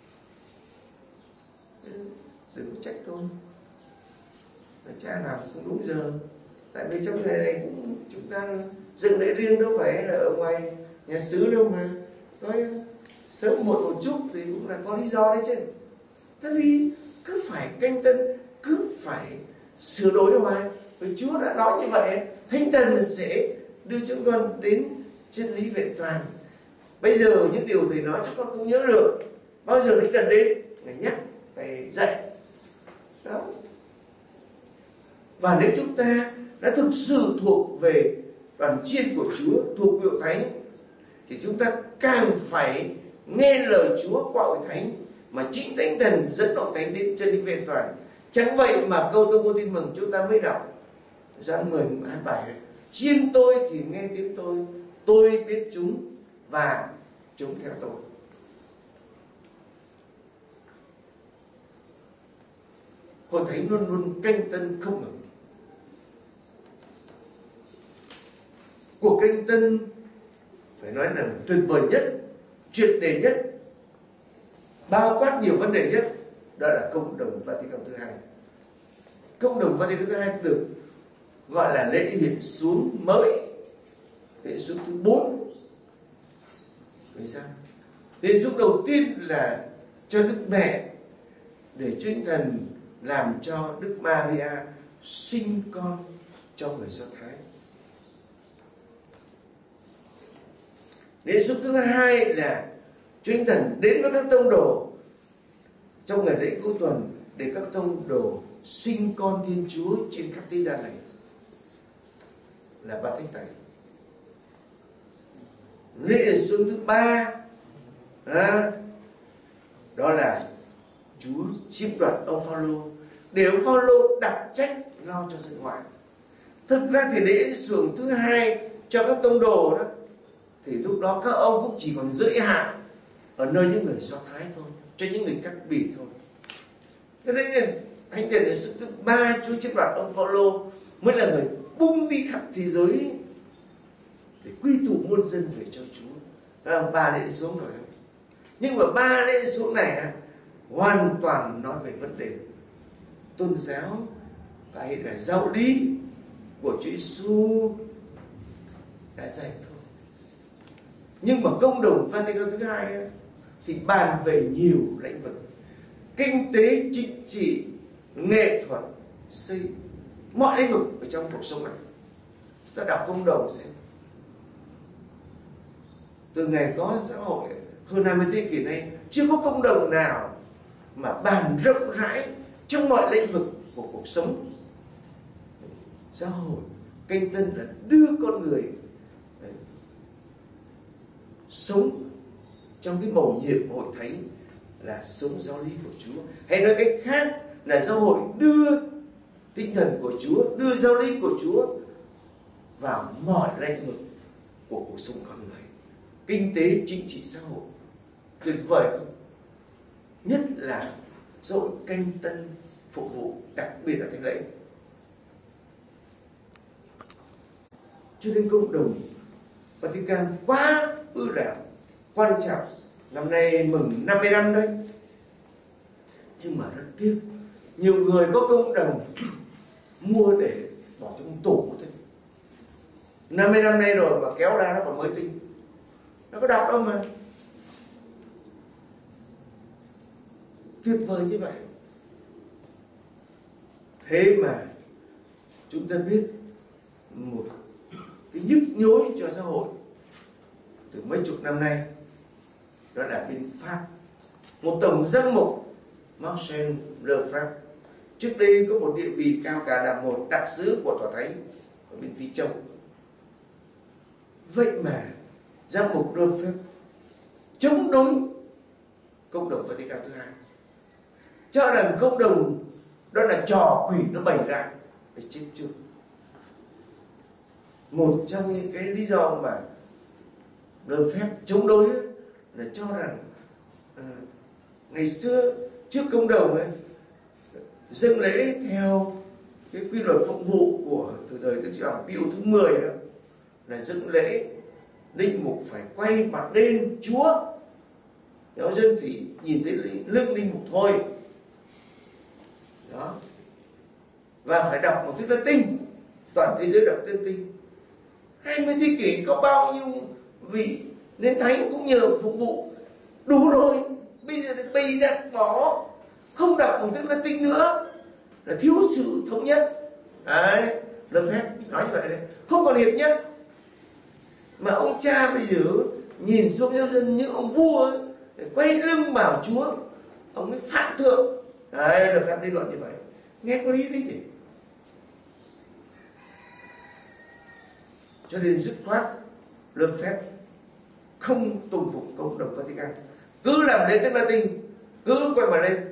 Đừng có trách tôi, cha làm cũng đúng giờ. Tại vì trong ngày này cũng chúng ta dựng lễ riêng, đâu phải là ở ngoài nhà xứ đâu mà nói sớm muộn một chút thì cũng là có lý do đấy chứ. Tại vì cứ phải canh tân, cứ phải sửa đổi hoài. Vì Chúa đã nói như vậy, Thánh Thần sẽ đưa chúng con đến chân lý vẹn toàn. Bây giờ những điều Thầy nói chúng con không nhớ được, bao giờ Thánh Thần đến Ngài nhắc, Ngài dạy đó. Và nếu chúng ta đã thực sự thuộc về đoàn chiên của Chúa, thuộc Hội Thánh, thì chúng ta càng phải nghe lời Chúa qua Hội Thánh, mà chính Thánh Thần dẫn Hội Thánh đến chân lý vẹn toàn. Chẳng vậy mà câu tôi vô tin mừng chúng ta mới đọc Doãn mười hai bài: chiên tôi thì nghe tiếng tôi, tôi biết chúng và chúng theo tôi. Hội Thánh luôn luôn canh tân không ngừng. Cuộc canh tân phải nói là tuyệt vời nhất, triệt đề nhất, bao quát nhiều vấn đề nhất, đó là Công đồng Vatican thứ hai. Công đồng Vatican thứ hai được gọi là lễ hiện xuống mới, lễ xuống thứ bốn. Vì sao? Lễ xuống đầu tiên là cho Đức Mẹ, để Chúa Thánh Thần làm cho Đức Maria sinh con cho người Do Thái. Lễ xuống thứ hai là Chúa Thánh Thần đến với các tông đồ trong ngày lễ cuối tuần, để các tông đồ sinh con Thiên Chúa trên khắp thế gian này, là Ba Thánh Tẩy. Lễ xuống thứ ba à, đó là Chúa chiếm đoạt ông Phaolô, để ông Phaolô đặt trách lo cho dân ngoại. Thực ra thì lễ xuống thứ hai cho các tông đồ đó, thì lúc đó các ông cũng chỉ còn giới hạn ở nơi những người Do Thái thôi, cho những người cắt bì thôi. Thế nên Thánh Thần lễ xuống thứ ba Chúa chiếm đoạt ông Phaolô mới là người bung đi khắp thế giới để quy tụ muôn dân về cho Chúa. À, ba lễ xuống rồi. Nhưng mà ba lễ xuống này hoàn toàn nói về vấn đề tôn giáo hay là giáo lý của Chúa Giêsu đã dạy thôi. Nhưng mà Công đồng Vatican thứ hai thì bàn về nhiều lĩnh vực: kinh tế, chính trị, nghệ thuật, xây, mọi lĩnh vực ở trong cuộc sống này. Chúng ta đọc Công đồng xem. Từ ngày có xã hội hơn hai mươi thế kỷ này, chưa có công đồng nào mà bàn rộng rãi trong mọi lĩnh vực của cuộc sống. Giáo hội canh tân là đưa con người đấy, sống trong cái mầu nhiệm Hội Thánh, là sống giáo lý của Chúa. Hay nói cách khác là giáo hội đưa tinh thần của Chúa, đưa giáo lý của Chúa vào mọi lĩnh vực của cuộc sống con người. Kinh tế, chính trị, xã hội. Tuyệt vời không? Nhất là giáo hội canh tân phục vụ, đặc biệt là thánh lễ. Cho nên cộng đồng Vatican quá ư là quan trọng. Năm nay mừng năm mươi năm đấy. Nhưng mà rất tiếc, nhiều người có cộng đồng mua để bỏ trong tủ thôi. năm mươi năm nay rồi mà kéo ra nó còn mới tinh. Nó có đọc đâu mà. Tuyệt vời như vậy. Thế mà chúng ta biết một cái nhức nhối cho xã hội từ mấy chục năm nay, đó là bên Pháp. Một tổng giám mục Marcel Lefebvre, trước đây có một địa vị cao cả là một đặc sứ của Tòa Thánh ở bên Phi Châu. Vậy mà giám mục Lefebvre chống đối cộng đồng Vatican thứ hai, cho rằng cộng đồng đó là trò quỷ nó bày ra để chết chưa. Một trong những cái lý do mà Lefebvre chống đối ấy, là cho rằng uh, ngày xưa trước cộng đồng ấy dâng lễ theo cái quy luật phụng vụ của từ thời Đức Giáo Hoàng Pio thứ mười đó, là dâng lễ linh mục phải quay mặt lên Chúa, giáo dân thì nhìn thấy lưng linh mục thôi đó, và phải đọc một tiếng Latin, toàn thế giới đọc tiếng Latin. Hai mươi thế kỷ có bao nhiêu vị nên thánh cũng nhờ phục vụ đủ rồi, bây giờ thì bày đặt bỏ không đọc một tiếng Latin nữa là thiếu sự thống nhất. Đấy, Lefebvre nói như vậy đấy, không còn hiệp nhất. Mà ông cha bây giờ nhìn xuống giáo dân như ông vua ấy, để quay lưng bảo Chúa, ông ấy phạm thượng. Đấy, Lefebvre lý luận như vậy, nghe có lý lý gì. Cho nên dứt khoát Lefebvre không tôn phục cộng đồng Vatican, cứ làm lễ tiếng Latin, cứ quay mặt lên.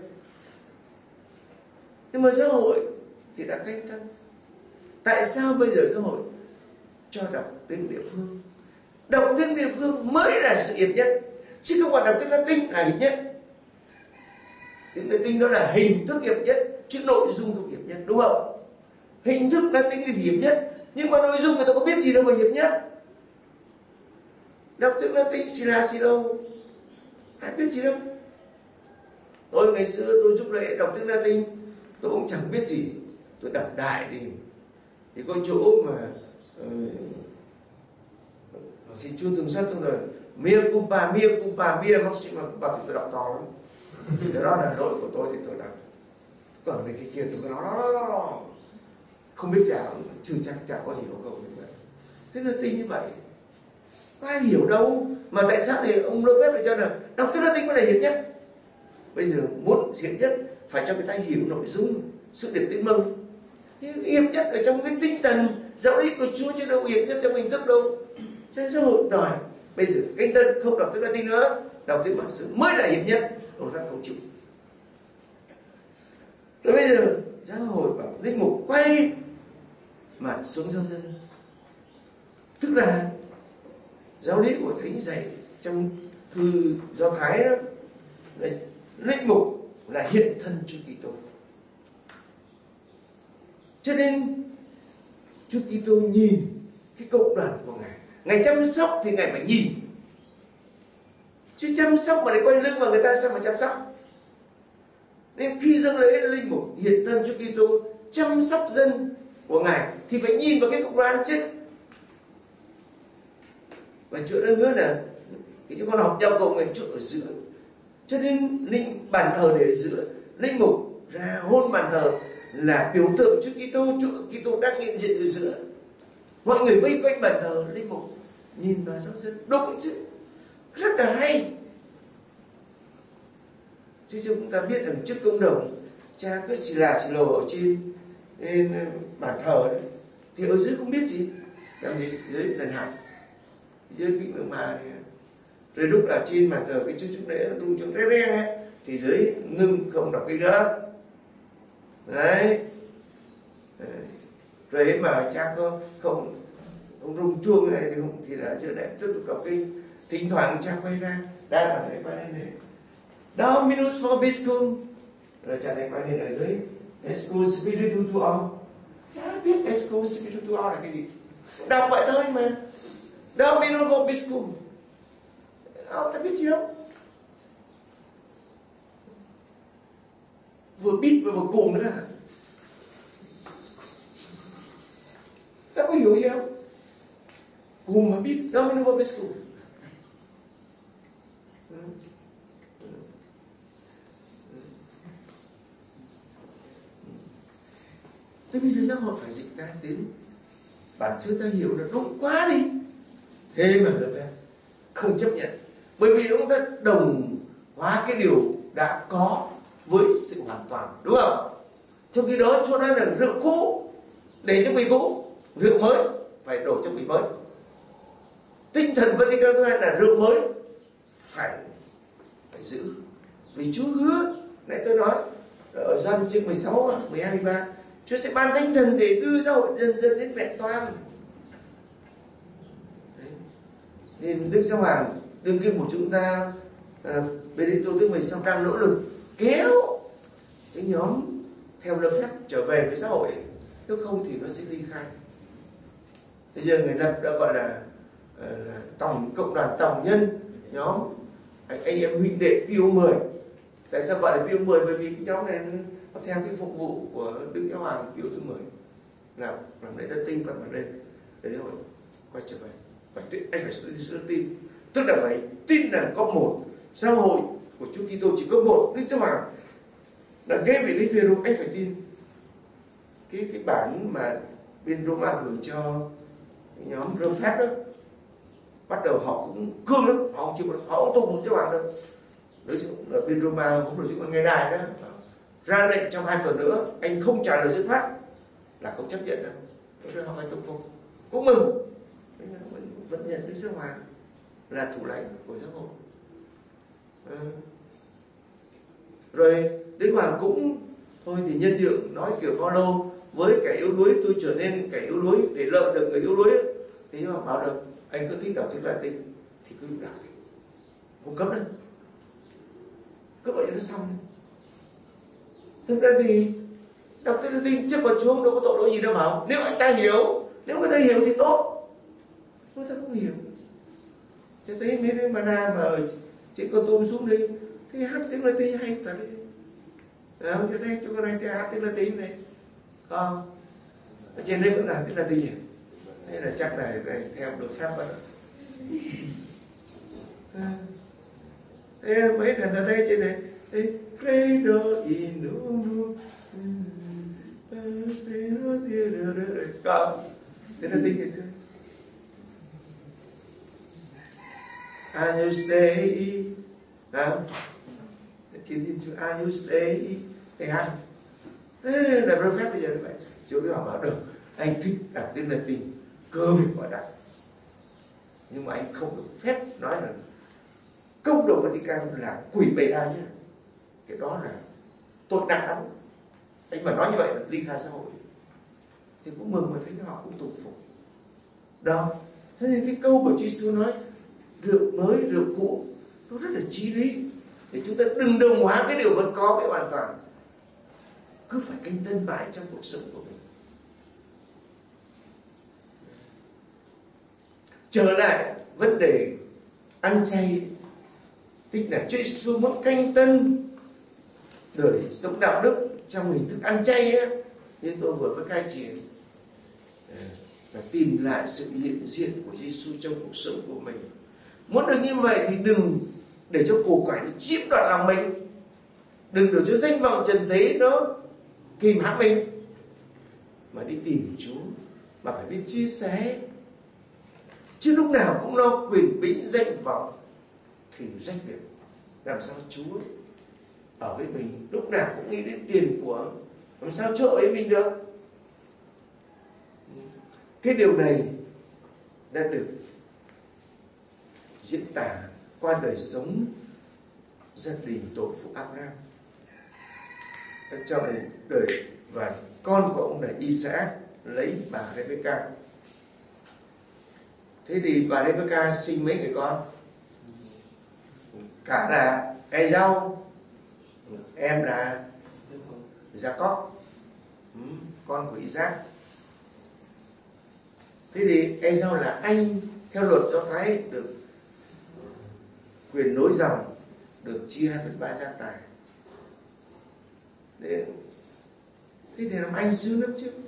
Nhưng mà xã hội thì đã cách thân. Tại sao bây giờ xã hội cho đọc tiếng địa phương? Đọc tiếng địa phương mới là sự hiệp nhất, chứ không phải đọc tiếng Latin là hiệp nhất. Tiếng Latin đó là hình thức hiệp nhất, chứ nội dung không hiệp nhất, đúng không? Hình thức Latin thì hiệp nhất, nhưng mà nội dung người ta có biết gì đâu mà hiệp nhất. Đọc tiếng Latin xì la xì lô, ai biết gì đâu. Tôi ngày xưa tôi giúp lễ đọc tiếng Latin, tôi cũng chẳng biết gì, tôi đọc đại đi. Thì có chỗ mà uh, xin Chúa thương xót tôi rồi, mia culpa, mia culpa, mia maxima culpa, thì tôi đọc to lắm. Thì đó là lỗi của tôi thì tôi đọc. Còn về cái kia thì tôi nói đó, đó, đó. Không biết chả, chưa chắc chả có hiểu không như vậy. Thế là tin như vậy, có ai hiểu đâu. Mà tại sao thì ông Lefebvre lại cho là đọc tiếng Latin có là hiệp nhất? Bây giờ muốn hiệp nhất phải cho người ta hiểu nội dung sự điệp tin mừng. Hiệp nhất ở trong cái tinh thần giáo lý của Chúa, chứ đâu hiệp nhất trong hình thức đâu. Cho nên xã hội đòi bây giờ canh tân không đọc tiếng Latin nữa, đọc tiếng bản xứ mới là hiệp nhất. Ông ta không chịu. Rồi bây giờ giáo hội bảo linh mục quay mặt xuống giáo dân. Tức là giáo lý của Thánh dạy trong thư Do Thái đó, là linh mục là hiện thân Chúa Kitô. Cho nên Chúa Kitô nhìn cái cộng đoàn của Ngài, Ngài chăm sóc thì Ngài phải nhìn, chứ chăm sóc mà để quay lưng vào người ta sao mà chăm sóc. Nên khi dâng lễ linh mục hiện thân Chúa Kitô chăm sóc dân của Ngài thì phải nhìn vào cái cộng đoàn chứ. Và chỗ đó hứa là cái chúng con học nhau cầu nguyện chỗ ở giữa, cho nên linh bàn thờ để ở giữa, linh mục ra hôn bàn thờ là biểu tượng Chúa Kitô, Chúa Kitô đang hiện diện ở giữa. Mọi người vây quanh bàn thờ, linh mục nhìn vào giáo dân, đúng chứ, rất là hay. Chứ chúng ta biết rằng trước cộng đồng cha cứ xì là xì lồ ở trên, trên bàn thờ đấy, thì ở dưới không biết gì, làm gì dưới lần học, dưới kính tượng mà này. Rồi lúc ở trên bàn thờ cái chú chúc lễ rung chuông reng reng ấy, thì dưới ngưng không đọc kinh nữa. Đấy. Đấy. Rồi mà cha có không không rung chuông này thì không, thì là dưới lại tiếp tục đọc kinh. Thỉnh thoảng cha quay ra, đang ở đây quay lên này. Đó, minus vobiscum. Rồi cha này quay lên ở dưới. Escus spiritu tuo. Cha biết Escus spiritu tuo là cái gì. Đọc vậy thôi mà. Đâu biết nó vô biết school. Ông ta biết gì đâu. Vừa biết vừa vừa cùng nữa hả? Ta có hiểu gì không? Cùng mà biết đâu biết nó vô biết school. Thế bây giờ giáo hội phải dịch ra đến bản xứ ta hiểu được đúng quá đi. Thế mà được phép không chấp nhận. Bởi vì ông ta đồng hóa cái điều đã có với sự hoàn toàn, đúng không? Trong khi đó Chúa nói là rượu cũ để trong bình cũ, rượu mới phải đổ trong bình mới. Tinh thần Vatican thứ hai là rượu mới phải phải giữ. Vì Chúa hứa, nãy tôi nói ở Giăng chương mười sáu, mười hai, mười ba, Chúa sẽ ban Thánh Thần để đưa giáo hội dần dần đến vẹn toàn. Thì Đức Giáo Hoàng đương kim của chúng ta, à, Benedicto thứ mười sáu đang nỗ lực kéo cái nhóm theo luật phép trở về với xã hội, nếu không thì nó sẽ ly khai. Bây giờ người lập đã gọi là, là tổng cộng đoàn tổng nhân nhóm anh, anh em huynh đệ Pio mười. Tại sao gọi là Pio mười? Bởi vì cái nhóm này nó theo cái phục vụ của Đức Giáo Hoàng Pio thứ mười, làm làm lễ đất tinh, còn mà lên để giáo hội quay trở về. Phải tin, anh phải sự tin, tức là phải tin là có một giáo hội của Chúa Kitô, chỉ có một Đức Giáo Hoàng là kế vị Thánh Phêrô. Anh phải tin cái cái bản mà bên Roma gửi cho nhóm rơ phép đó, bắt đầu họ cũng cương lắm, họ không chịu, họ không tu phục Giáo Hoàng đâu. Đối ở bên Roma cũng được con nghe đài đó, ra lệnh trong hai tuần nữa anh không trả lời dứt khoát là không chấp nhận đâu, rồi họ phải tu phục. Cũng mừng vẫn nhận Đức Giáo Hoàng là thủ lãnh của giáo hội. À. Rồi Đức Hoàng cũng thôi thì nhân nhượng nói kiểu Phaolô, với kẻ yếu đuối tôi trở nên kẻ yếu đuối để lợi được người yếu đuối. Thế nhưng mà bảo được anh cứ thích đọc tiếng Latin thì cứ đọc, không cấm đâu, cứ vậy cho nó xong. Thực ra thì đọc tiếng Latin trước mặt Chúa đâu có tội lỗi gì đâu, phải không? Nếu anh ta hiểu, nếu người ta hiểu thì tốt. Người ta không hiểu. Cho thấy mấy đứa mana mà ở trên con tôm xuống đây, thì hát tiếng Latin hay thật đấy. Đấy không? Cho thấy chỗ cái này thì hát tiếng Latin này. Không? Ở trên đây vẫn là hát tiếng Latin nhỉ? Thế là chắc là, là theo được phép đó. À. Thế mấy lần ở đây trên này, credo in uno, không? Tiếng Latin cái gì? Agnus Dei, không? Trên tin chữ Agnus Dei, thầy hát. Thế là rơ phép bây giờ như vậy. Chúa cứ bảo được, anh thích đọc tiếng Latin, cơ việc mà đọc. Nhưng mà anh không được phép nói là công đồ Vatican là quỷ bày đa nhé. Cái đó là tội nặng lắm. Anh mà nói như vậy là ly khai xã hội. Thì cũng mừng mà thấy họ cũng tục phục. Đó. Thế nên cái câu của Chúa Giêsu nói rượu mới, rượu cũ, nó rất là chí lý. Để chúng ta đừng đồng hóa cái điều vẫn có với hoàn toàn. Cứ phải canh tân mãi trong cuộc sống của mình. Trở lại vấn đề ăn chay, tức là Chúa Giêsu muốn canh tân đời sống đạo đức trong hình thức ăn chay ấy, như tôi vừa với khai triển, là tìm lại sự hiện diện của Giêsu trong cuộc sống của mình. Muốn được như vậy thì đừng để cho củ cải nó chiếm đoạt lòng mình, đừng để cho danh vọng trần thế nó kìm hãm mình, mà đi tìm Chúa, mà phải biết chia sẻ. Chứ lúc nào cũng lo quyền bính danh vọng thì rách việc. Làm sao Chúa ở với mình, lúc nào cũng nghĩ đến tiền của, làm sao Chúa ở với mình được. Cái điều này đã được diễn tả qua đời sống gia đình tổ phụ Abraham, cho đời, đời và con của ông là Isaac lấy bà Rebecca. Thế thì bà Rebecca sinh mấy người con? Cả là Esau, em là Jacob, con của Isaac. Thế thì Esau là anh theo luật Do Thái được quyền nối dòng, được chia hai phần ba gia tài. Thế, thế thì làm anh sướng lắm chứ.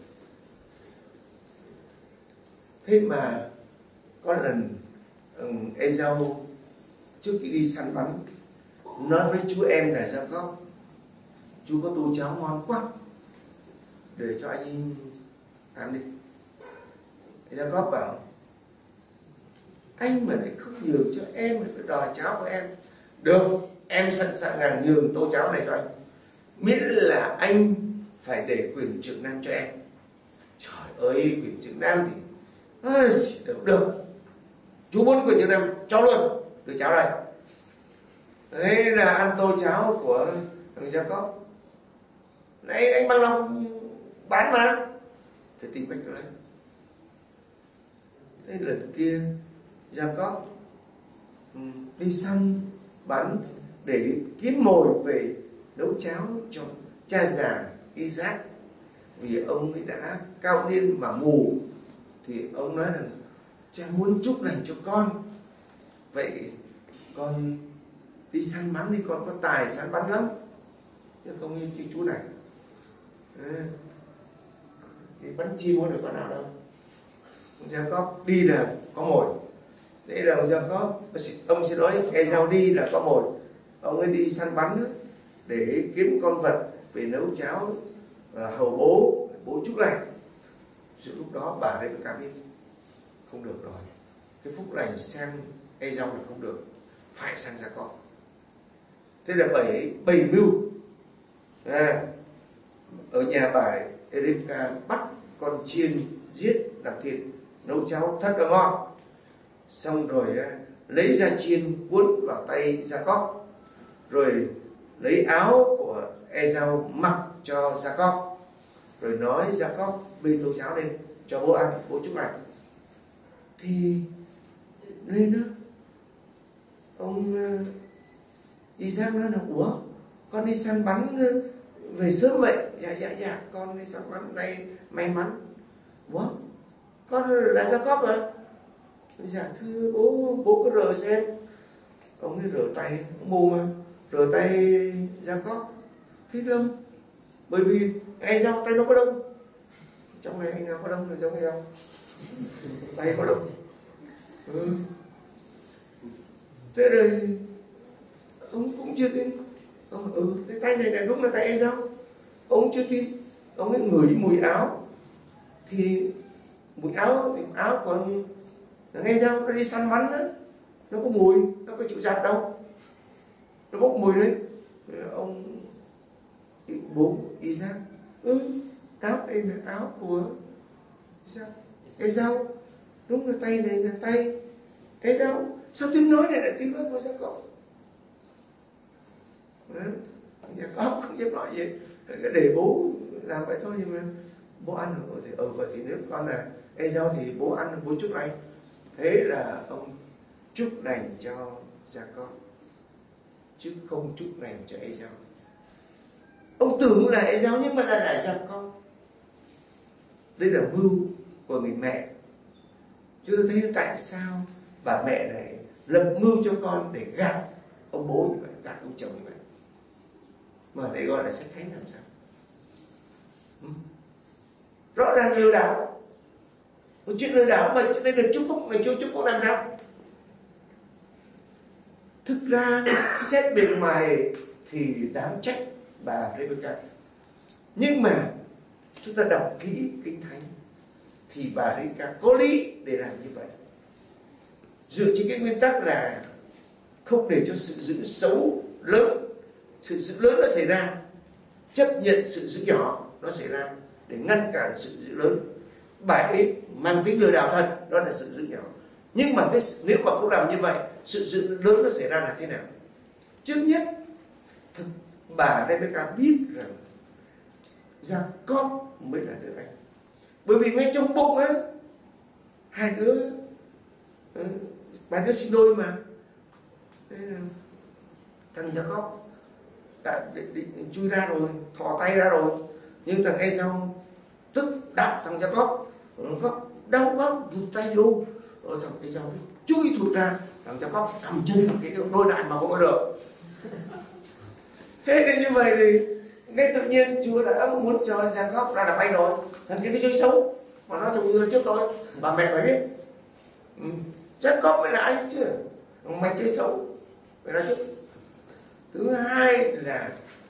Thế mà có lần um, Esau trước khi đi săn bắn nói với chú em là Jacob: chú có tô cháo ngon quá, để cho anh ăn đi. Jacob bảo: anh mà lại không nhường cho em, lại cứ đòi cháo của em. Được, em sẵn sàng ngàn nhường tô cháo này cho anh, miễn là anh phải để quyền trưởng nam cho em. Trời ơi, quyền trưởng nam thì ơi, được, được, chú muốn quyền trưởng nam cho luôn, được cháo này. Thế là ăn tô cháo của thằng Jacob. Này, anh bằng lòng bán mà, phải tìm cách đó đấy. Thế lần kia Jacob um, đi săn bắn để kiếm mồi về nấu cháo cho cha già Isaac, vì ông ấy đã cao niên mà mù. Thì ông nói rằng: cha muốn chúc lành cho con, vậy con đi săn bắn đi, con có tài săn bắn lắm, chứ không như cái chú này. À, thì bắn chim có được con nào đâu. Jacob đi là có mồi. Thế là Jacob, ông sẽ nói Esau đi là có mồi. Ông ấy đi săn bắn để kiếm con vật về nấu cháo và hầu bố, bố chúc lành. Rồi lúc đó bà Rebecca biết không được rồi, cái phúc lành sang Esau là không được, phải sang Jacob. Thế là bảy bảy mưu à, ở nhà bà Rebecca bắt con chiên giết làm thịt, nấu cháo thật là ngon. Xong rồi lấy ra chiên cuốn vào tay Jacob, rồi lấy áo của Esau mặc cho Jacob, rồi nói Jacob bê tô cháo lên cho bố ăn, bố chúc lành. Thì lên đó ông uh, Isaac nói là: ủa, con đi săn bắn uh, về sớm vậy? Dạ dạ dạ, con đi săn bắn nay may mắn. Ủa, con là Jacob à? Dạ thưa bố, bố cứ rờ xem. Ông ấy rửa tay, mù mà, rửa tay Jacob thấy lông, bởi vì Esau tay nó có lông. Trong này anh nào có lông thì giống Esau, tay có lông. Ừ. Thế rồi ông cũng chưa tin. Ừ, ừ, cái tay này là đúng là tay Esau. Ông chưa tin. Ông ấy ngửi mùi áo, thì mùi áo thì áo của ông Esau, nó đi săn bắn đó, nó có mùi, nó có chịu giặt đâu, nó bốc mùi lên. Ông bố Isaac: ừ, áo đây là áo của Esau, đúng là tay này là tay Esau. Sao tiếng nói này là tiếng nói của Jacob? Jacob không dám nói gì, để bố làm vậy thôi. Nhưng mà bố ăn rồi thì ừ vậy thì nếu con là Esau thì bố ăn, bố chúc lành. Thế là ông chúc lành cho Jacob, chứ không chúc lành cho Esau. Ông tưởng là Esau nhưng mà là lại Jacob. Đây là mưu của người mẹ. Chúng ta thấy tại sao bà mẹ này lập mưu cho con để gạt ông bố như vậy, gạt ông chồng như vậy. Mà đây gọi là sách thánh làm sao? Ừ. Rõ ràng lừa đảo. Một chuyện lừa đảo mà đây được chúc phúc, mà chưa chúc phúc làm sao? Thực ra xét bên ngoài thì đáng trách bà Rebecca, nhưng mà chúng ta đọc kỹ Kinh Thánh thì bà Rebecca có lý để làm như vậy, dựa trên cái nguyên tắc là không để cho sự giữ xấu lớn, sự giữ lớn nó xảy ra, chấp nhận sự giữ nhỏ nó xảy ra để ngăn cản sự giữ lớn. Bà ấy mang tính lừa đảo thật, đó là sự giữ nhỏ. Nhưng mà cái, nếu mà không làm như vậy, sự giữ lớn nó xảy ra là thế nào? Trước nhất, thực, bà Rebecca biết rằng Jacob mới là đứa anh. Bởi vì ngay trong bụng á, hai đứa ba đứa sinh đôi mà. Thằng Jacob đã định, định chui ra rồi, thò tay ra rồi, nhưng thằng Esau tức đạp thằng Jacob, đau quá, rụt tay vô. Rồi thằng cái dao chui thụt ra, thằng Gia Cóp cầm chân vào cái đôi đại mà không có được. Thế nên như vậy thì ngay tự nhiên Chúa đã muốn cho Gia Cóp ra đập anh rồi. Thằng kia nó chơi xấu, mà nó trong người trước tôi, bà mẹ phải biết. Ừ. Gia Cóp mới là anh chứ, mày chơi xấu, phải nói chứ. Thứ hai là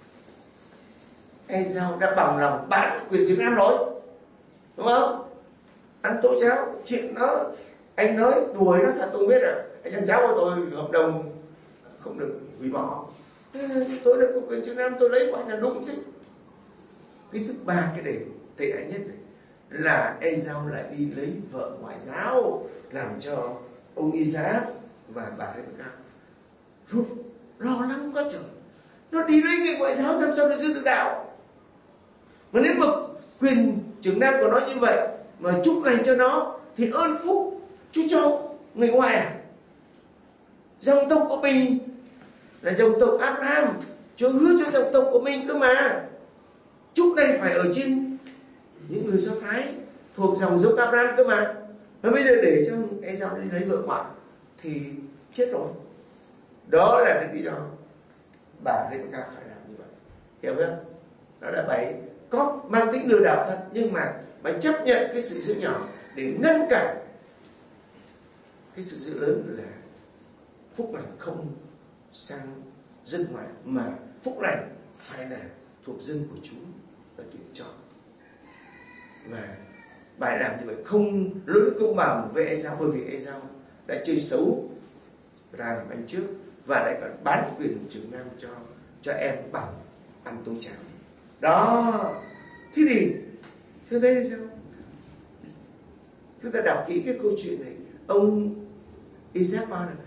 Ê-rau đã bằng lòng bán quyền trứng ăn rồi, đúng không? Ăn tô cháo, chuyện đó anh nói đùa nó thật tôi biết rồi. Anh ăn cháo của tôi hợp đồng không được hủy bỏ, tôi đã có quyền trứng ăn, tôi lấy của anh là đúng chứ. Cái thứ ba, cái để tệ hại nhất này là Ê-rau lại đi lấy vợ ngoại giáo, làm cho ông Isaac và bà Rebecca rút lo lắng quá trời. Nó đi lấy người ngoại giáo làm sao nó giữ được đạo? Mà nếu mà quyền trưởng nam của nó như vậy mà chúc lành cho nó thì ơn phúc Chúa cho người ngoại à? Dòng tộc của mình là dòng tộc Abraham, Chúa hứa cho dòng tộc của mình cơ mà. Chúc lành phải ở trên những người Do Thái thuộc dòng giống Abraham cơ mà. Và bây giờ để cho Ê-rau đi lấy vợ ngoại thì chết rồi. Đó là cái lý do bà Rebecca phải làm như vậy, hiểu không? Đó là bảy có mang tính lừa đảo thật, nhưng mà phải chấp nhận cái sự giữ nhỏ để ngăn cản cái sự giữ lớn là phúc lành không sang dân ngoại, mà phúc lành phải là thuộc dân của Chúa và tuyển chọn. Và bài làm như vậy không lỗi công bằng với Ê-rau, bởi vì Ê-rau đã chơi xấu ra làm anh trước và lại còn bán quyền trưởng nam cho cho em bằng ăn tô cháo. Đó. Thế thì thưa thấy là sao? Chúng ta đọc kỹ cái câu chuyện này. Ông Isaac bảo là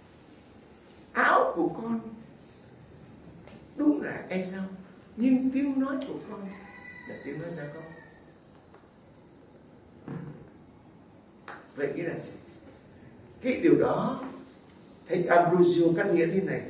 áo của con đúng là Ê-rau, nhưng tiếng nói của con là tiếng nói Gia Cóp. Vậy nghĩa là gì? Cái điều đó thầy Ambrosio cắt nghĩa thế này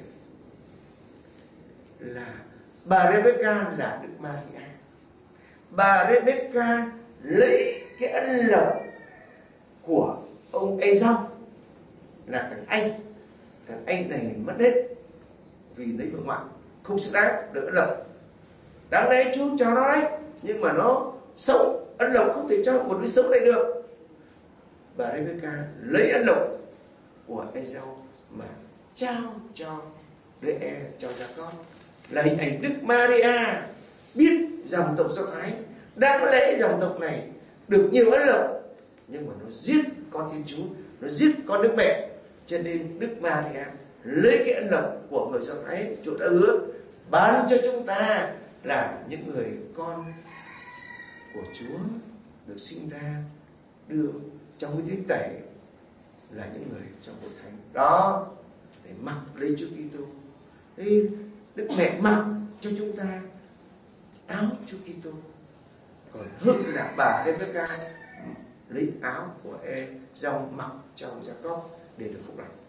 là bà Rebecca là Đức Maria. Bà Rebecca lấy cái ân lộc của ông Ê-rau là thằng anh. Thằng anh này mất hết vì lấy vợ ngoại, không xứng đáng được ân lộc. Đáng lẽ Chúa cho nó đấy, nhưng mà nó xấu, ân lộc không thể cho một đứa xấu này được. Bà Rebecca lấy ân lộc của Ê-rau mà trao cho đứa e cho Gia Cóp, là hình ảnh Đức Maria biết dòng tộc Do Thái đáng lẽ dòng tộc này được nhiều ân lộc, nhưng mà nó giết con Thiên Chúa, nó giết con Đức Mẹ, cho nên Đức Maria lấy cái ân lộc của người Do Thái Chúa đã hứa bán cho chúng ta là những người con của Chúa được sinh ra đưa trong cái thánh tẩy là những người trong hội thánh đó để mặc lấy Chúa Kitô. Thế Đức Mẹ mặc cho chúng ta áo Chúa Kitô, còn hơn là bà Rebecca lấy áo của Ê-rau mặc cho Gia Cóp để được phúc lành.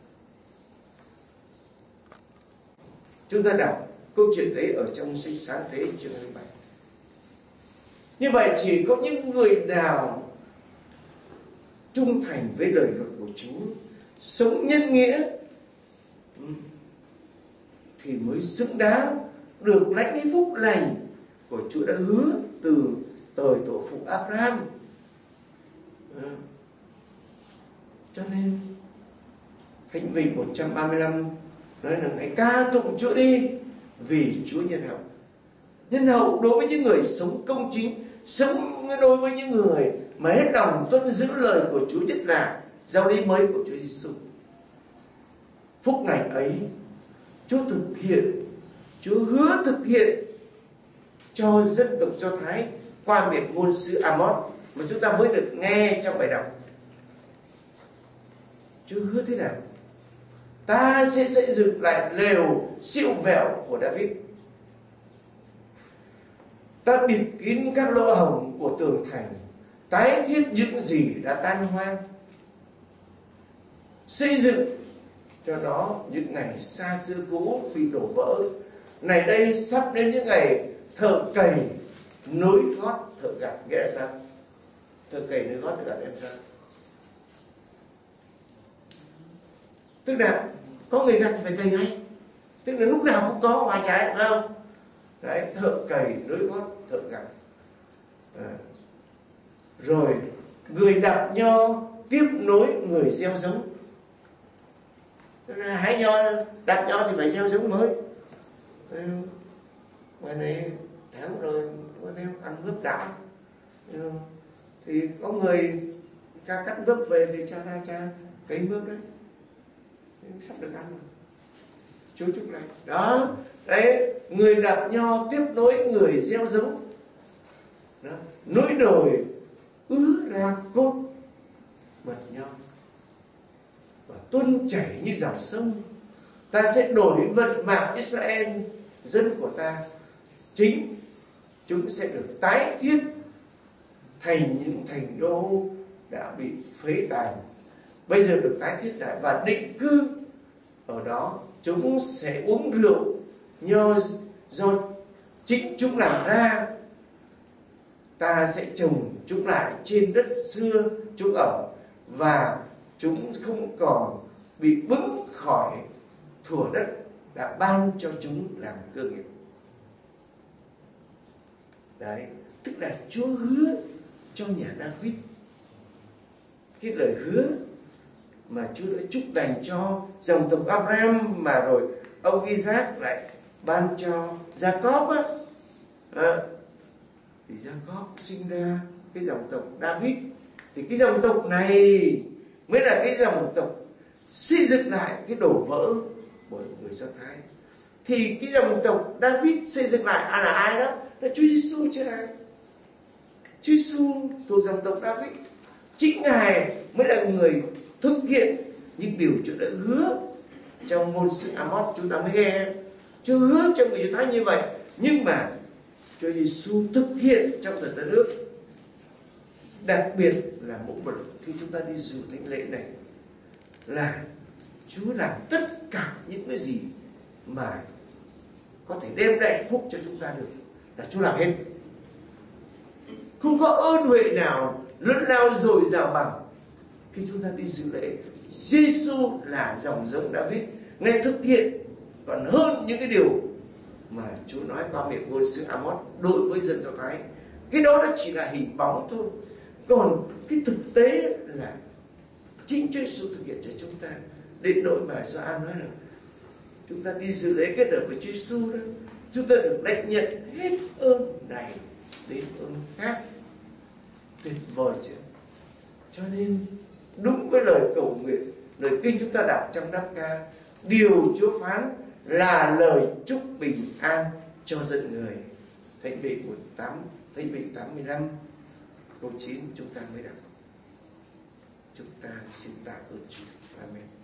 Chúng ta đọc câu chuyện đấy ở trong sách Sáng Thế chương hai mươi bảy. Như vậy chỉ có những người nào trung thành với lời luật của Chúa, sống nhân nghĩa thì mới xứng đáng được lãnh cái phúc lành của Chúa đã hứa từ thời tổ phụ Abraham. À. Cho nên Thánh Vịnh một trăm ba mươi lăm nói là hãy ca tụng Chúa đi, vì Chúa nhân hậu. Nhân hậu đối với những người sống công chính, sống đối với những người mà hết lòng tuân giữ lời của Chúa, nhất là giáo lý mới của Chúa Giêsu. Phúc lành ấy Chúa thực hiện, Chúa hứa thực hiện cho dân tộc Do Thái qua miệng ngôn sứ Amos mà chúng ta mới được nghe trong bài đọc. Chúa hứa thế nào? Ta sẽ xây dựng lại lều siêu vẹo của David, ta bịt kín các lỗ hổng của tường thành, tái thiết những gì đã tan hoang, xây dựng cho nó những ngày xa xưa cũ bị đổ vỡ. Này đây sắp đến những ngày thợ cày nối gót thợ gặt. Nghĩa là sao? thợ cày nơi gót thì đặt em ra. Tức là có người gặt thì phải cày ngay, tức là lúc nào cũng có vai trái, phải không? Đấy, thợ cày nối gót, thợ gặt. Đấy. Rồi người đạp nho tiếp nối người gieo giống. Tức là hái nho, đạp nho thì phải gieo giống mới. Ngoài này tháng rồi có theo ăn mướp đã. Thì có người ca cắt mướp về thì cha ra cha cấy mướp đấy, sắp được ăn rồi. Chú chúc này đó, đấy, người đạp nho tiếp nối người gieo giống. Đó. Nối đồi ứa ra cốt mật nho và tuôn chảy như dòng sông. Ta sẽ đổi vận mạng Israel, dân của ta. Chính chúng sẽ được tái thiết thành những thành đô đã bị phế tàn, bây giờ được tái thiết lại và định cư ở đó. Chúng sẽ uống rượu nho do chính chúng làm ra. Ta sẽ trồng chúng lại trên đất xưa chúng ở, và chúng không còn bị bứng khỏi thủa đất đã ban cho chúng làm cơ nghiệp. Đấy, tức là Chúa hứa cho nhà David cái lời hứa mà Chúa đã chúc dành cho dòng tộc Abraham, mà rồi ông Isaac lại ban cho Jacob á. À, thì Jacob sinh ra cái dòng tộc David, thì cái dòng tộc này mới là cái dòng tộc xây dựng lại cái đổ vỡ bởi người Do Thái. Thì cái dòng tộc David xây dựng lại à là ai đó? Là Chúa Giêsu chứ ai. Chúa Giêsu thuộc dòng tộc David. Chính Ngài mới là người thực hiện những điều Chúa đã hứa trong ngôn sứ Amos chúng ta mới nghe. Chúa hứa cho người Do Thái như vậy, nhưng mà Chúa Giêsu thực hiện trong thời gian nước. Đặc biệt là mỗi một khi chúng ta đi dự thánh lễ này là Chúa làm tất cả những cái gì mà có thể đem lại hạnh phúc cho chúng ta được là Chúa làm hết. Không có ơn huệ nào lớn lao dồi dào bằng khi chúng ta đi dự lễ. Giêsu là dòng giống David, Ngài thực hiện còn hơn những cái điều mà Chúa nói qua miệng ngôn sứ Amos đối với dân Do Thái. Cái đó nó chỉ là hình bóng thôi, còn cái thực tế là chính Chúa Giêsu thực hiện cho chúng ta. Đến nỗi mà Gioan nói là chúng ta đi dự lễ kết hợp với Chúa Giêsu đó, chúng ta được lãnh nhận hết ơn này đến ơn khác. Tuyệt vời chứ. Cho nên đúng với lời cầu nguyện, lời kinh chúng ta đọc trong đáp ca, điều Chúa phán là lời chúc bình an cho dân người. Thánh vị mười tám, Thánh vị tám mươi lăm, câu chín chúng ta mới đọc. Chúng ta xin tạ ơn Chúa. Amen.